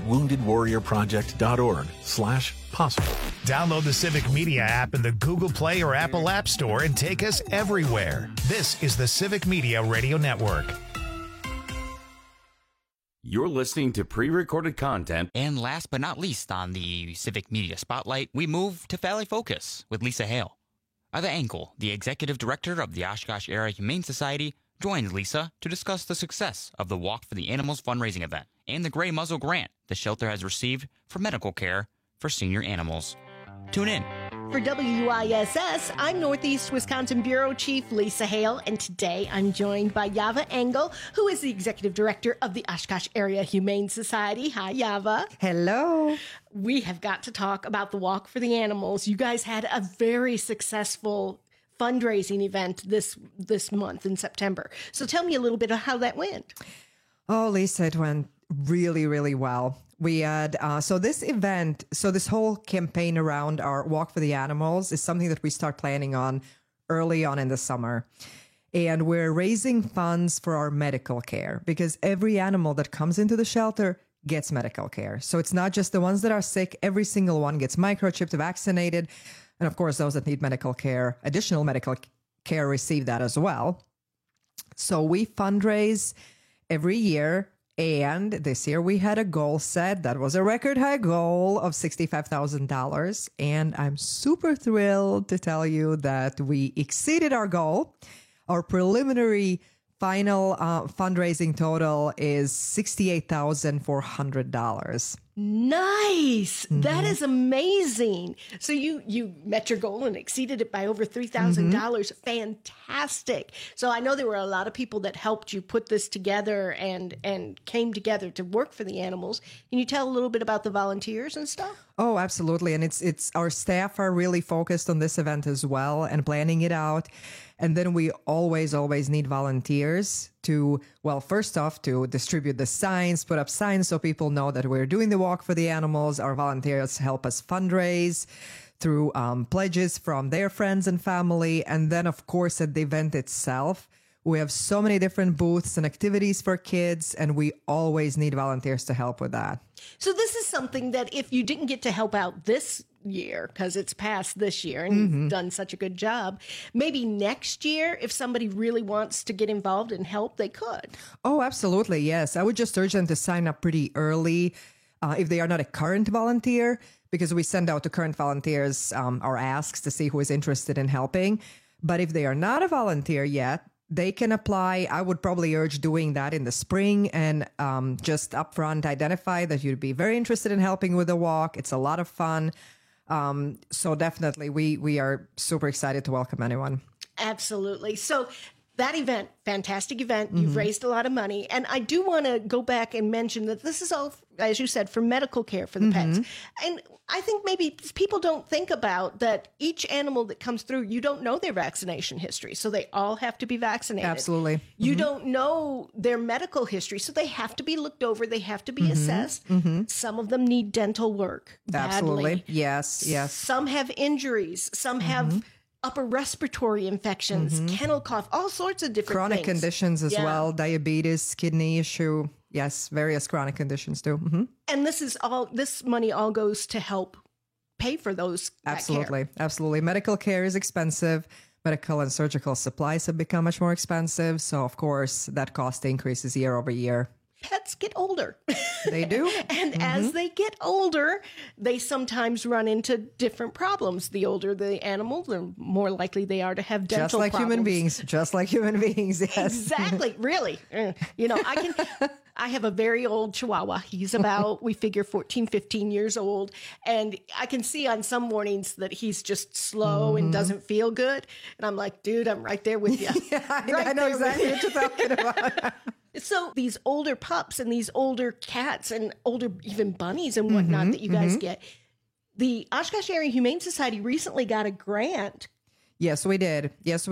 woundedwarriorproject.org/possible. Download the Civic Media app in the Google Play or Apple App Store and take us everywhere. This is the Civic Media Radio Network. You're listening to pre-recorded content. And last but not least on the Civic Media Spotlight, we move to Valley Focus with Lisa Hale. Eva Engel, the executive director of the Oshkosh Area Humane Society, joins Lisa to discuss the success of the Walk for the Animals fundraising event and the Gray Muzzle grant the shelter has received for medical care for senior animals. Tune in. For WISS, I'm Northeast Wisconsin Bureau Chief Lisa Hale, and today I'm joined by Eva Engel, who is the Executive Director of the Oshkosh Area Humane Society. Hi, Eva. Hello. We have got to talk about the Walk for the Animals. You guys had a very successful fundraising event this month in September. So tell me a little bit of how that went. Oh, Lisa, it went really, really well. We had, this whole campaign around our Walk for the Animals is something that we start planning on early on in the summer. And we're raising funds for our medical care because every animal that comes into the shelter gets medical care. So it's not just the ones that are sick. Every single one gets microchipped, vaccinated. And of course, those that need medical care, additional medical care, receive that as well. So we fundraise every year. And this year we had a goal set that was a record high goal of $65,000. And I'm super thrilled to tell you that we exceeded our goal. Our preliminary final fundraising total is $68,400. Nice. That is amazing. So you met your goal and exceeded it by over $3,000. Fantastic. So I know there were a lot of people that helped you put this together and came together to work for the animals. Can you tell a little bit about the volunteers and stuff? Oh, absolutely. And it's our staff are really focused on this event as well and planning it out. And then we always need volunteers to, well, first off, to distribute the signs, put up signs so people know that we're doing the walk for the animals. Our volunteers help us fundraise through pledges from their friends and family. And then, of course, at the event itself, we have so many different booths and activities for kids, and we always need volunteers to help with that. So this is something that if you didn't get to help out this year, because it's past this year and you've done such a good job, maybe next year, if somebody really wants to get involved and help, they could. Oh, absolutely. Yes. I would just urge them to sign up pretty early if they are not a current volunteer, because we send out to current volunteers our asks to see who is interested in helping. But if they are not a volunteer yet, they can apply. I would probably urge doing that in the spring and just upfront identify that you'd be very interested in helping with the walk. It's a lot of fun. So definitely we are super excited to welcome anyone. Absolutely. So that event, fantastic event. You've raised a lot of money. And I do want to go back and mention that this is all, as you said, for medical care for the pets. And I think maybe people don't think about that each animal that comes through, you don't know their vaccination history. So they all have to be vaccinated. Absolutely. You don't know their medical history. So they have to be looked over. They have to be assessed. Some of them need dental work badly. Absolutely. Yes. Some have injuries. Some have upper respiratory infections, kennel cough, all sorts of different chronic things. conditions as well, diabetes, kidney issue. Yes, various chronic conditions too. And this money all goes to help pay for those. Absolutely. Absolutely. Medical care is expensive. Medical and surgical supplies have become much more expensive. So of course that cost increases year over year. Pets get older. They do. And as they get older, they sometimes run into different problems. The older the animal, the more likely they are to have dental problems. Just like human beings, yes. Exactly, really. You know, I have a very old Chihuahua. He's about, we figure 14, 15 years old. And I can see on some mornings that he's just slow and doesn't feel good. And I'm like, dude, I'm right there with you. I know exactly what you're talking about. So these older pups and these older cats and older even bunnies and whatnot that you guys get, the Oshkosh Area Humane Society recently got a grant. Yes, we did.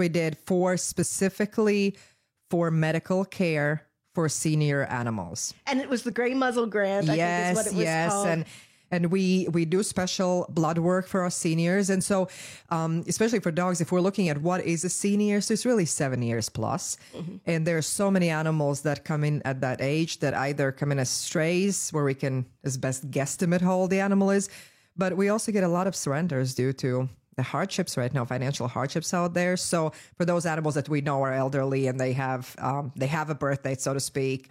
Specifically for medical care for senior animals. And it was the Gray Muzzle Grant, I think is what it was called. And we do special blood work for our seniors. And so, especially for dogs, if we're looking at what is a senior, so it's really 7 years plus. And there are so many animals that come in at that age that either come in as strays, where we can as best guesstimate how old the animal is. But we also get a lot of surrenders due to the hardships right now, financial hardships out there. So for those animals that we know are elderly and they have a birth date, so to speak,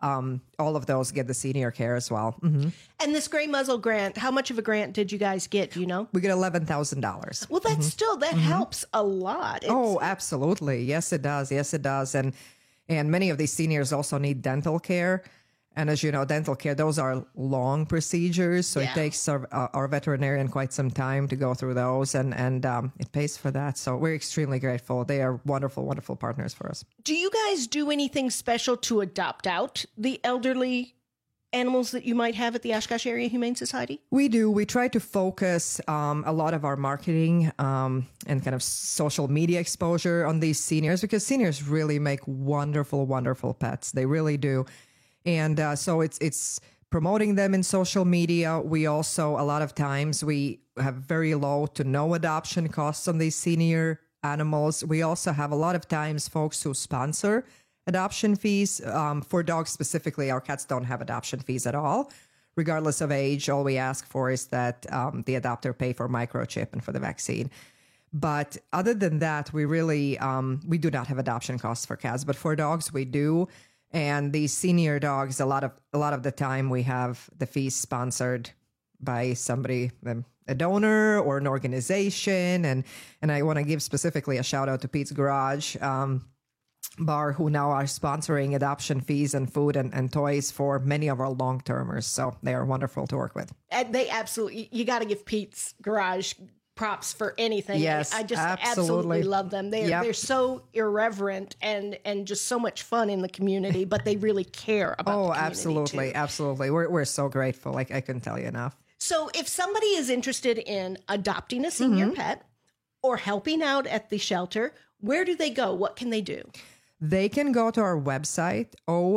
all of those get the senior care as well. And this Gray Muzzle Grant, how much of a grant did you guys get? Do you know? We get $11,000. Well, that's still, that helps a lot. Oh, absolutely. Yes, it does. And many of these seniors also need dental care. And as you know, dental care, those are long procedures. So it takes our veterinarian quite some time to go through those and it pays for that. So we're extremely grateful. They are wonderful, wonderful partners for us. Do you guys do anything special to adopt out the elderly animals that you might have at the Oshkosh Area Humane Society? We do. We try to focus a lot of our marketing and kind of social media exposure on these seniors because seniors really make wonderful, wonderful pets. They really do. And so it's promoting them in social media. We also, a lot of times, we have very low to no adoption costs on these senior animals. We also have a lot of times folks who sponsor adoption fees. For dogs specifically, our cats don't have adoption fees at all. Regardless of age, all we ask for is that the adopter pay for microchip and for the vaccine. But other than that, we really, we do not have adoption costs for cats. But for dogs, we do. And these senior dogs, a lot of the time we have the fees sponsored by somebody, a donor or an organization. And I want to give specifically a shout out to Pete's Garage. bar who now are sponsoring adoption fees and food and toys for many of our long-termers. So they are wonderful to work with. And they absolutely, you got to give Pete's Garage props for anything. Yes, I just absolutely love them. They're Yep. irreverent and just so much fun in the community, but they really care about the community absolutely, too. absolutely. We're so grateful. Like, I couldn't tell you enough. So if somebody is interested in adopting a senior Mm-hmm. pet or helping out at the shelter, where do they go? What can they do? They can go to our website,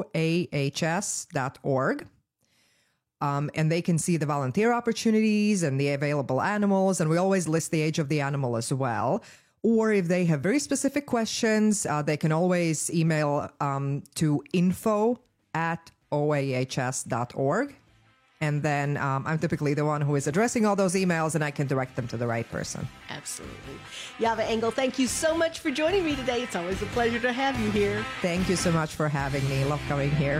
oahs.org. And they can see the volunteer opportunities and the available animals. And we always list the age of the animal as well. Or if they have very specific questions, they can always email to info@oahs.org. And then I'm typically the one who is addressing all those emails, and I can direct them to the right person. Absolutely. Yava Engel, thank you so much for joining me today. It's always a pleasure to have you here. Thank you so much for having me. Love coming here.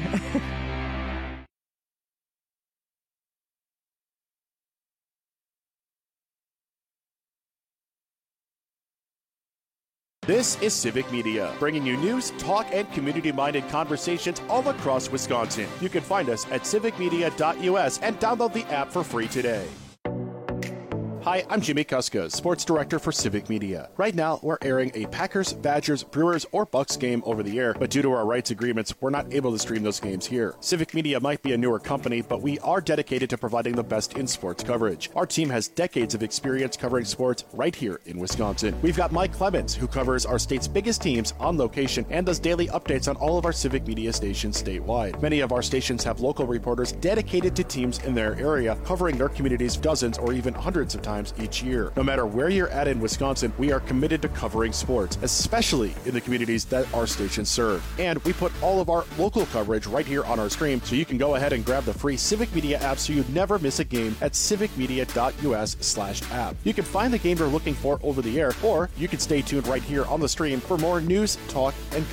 This is Civic Media, bringing you news, talk, and community-minded conversations all across Wisconsin. You can find us at civicmedia.us and download the app for free today. Hi, I'm Jimmy Kuska, Sports Director for Civic Media. Right now, we're airing a Packers, Badgers, Brewers, or Bucks game over the air, but due to our rights agreements, we're not able to stream those games here. Civic Media might be a newer company, but we are dedicated to providing the best in sports coverage. Our team has decades of experience covering sports right here in Wisconsin. We've got Mike Clemens, who covers our state's biggest teams on location and does daily updates on all of our Civic Media stations statewide. Many of our stations have local reporters dedicated to teams in their area, covering their communities dozens or even hundreds of times each year. No matter where you're at in Wisconsin, we are committed to covering sports, especially in the communities that our stations serve. And we put all of our local coverage right here on our stream, so you can go ahead and grab the free Civic Media app so you never miss a game at civicmedia.us/app. You can find the game you're looking for over the air, or you can stay tuned right here on the stream for more news, talk, and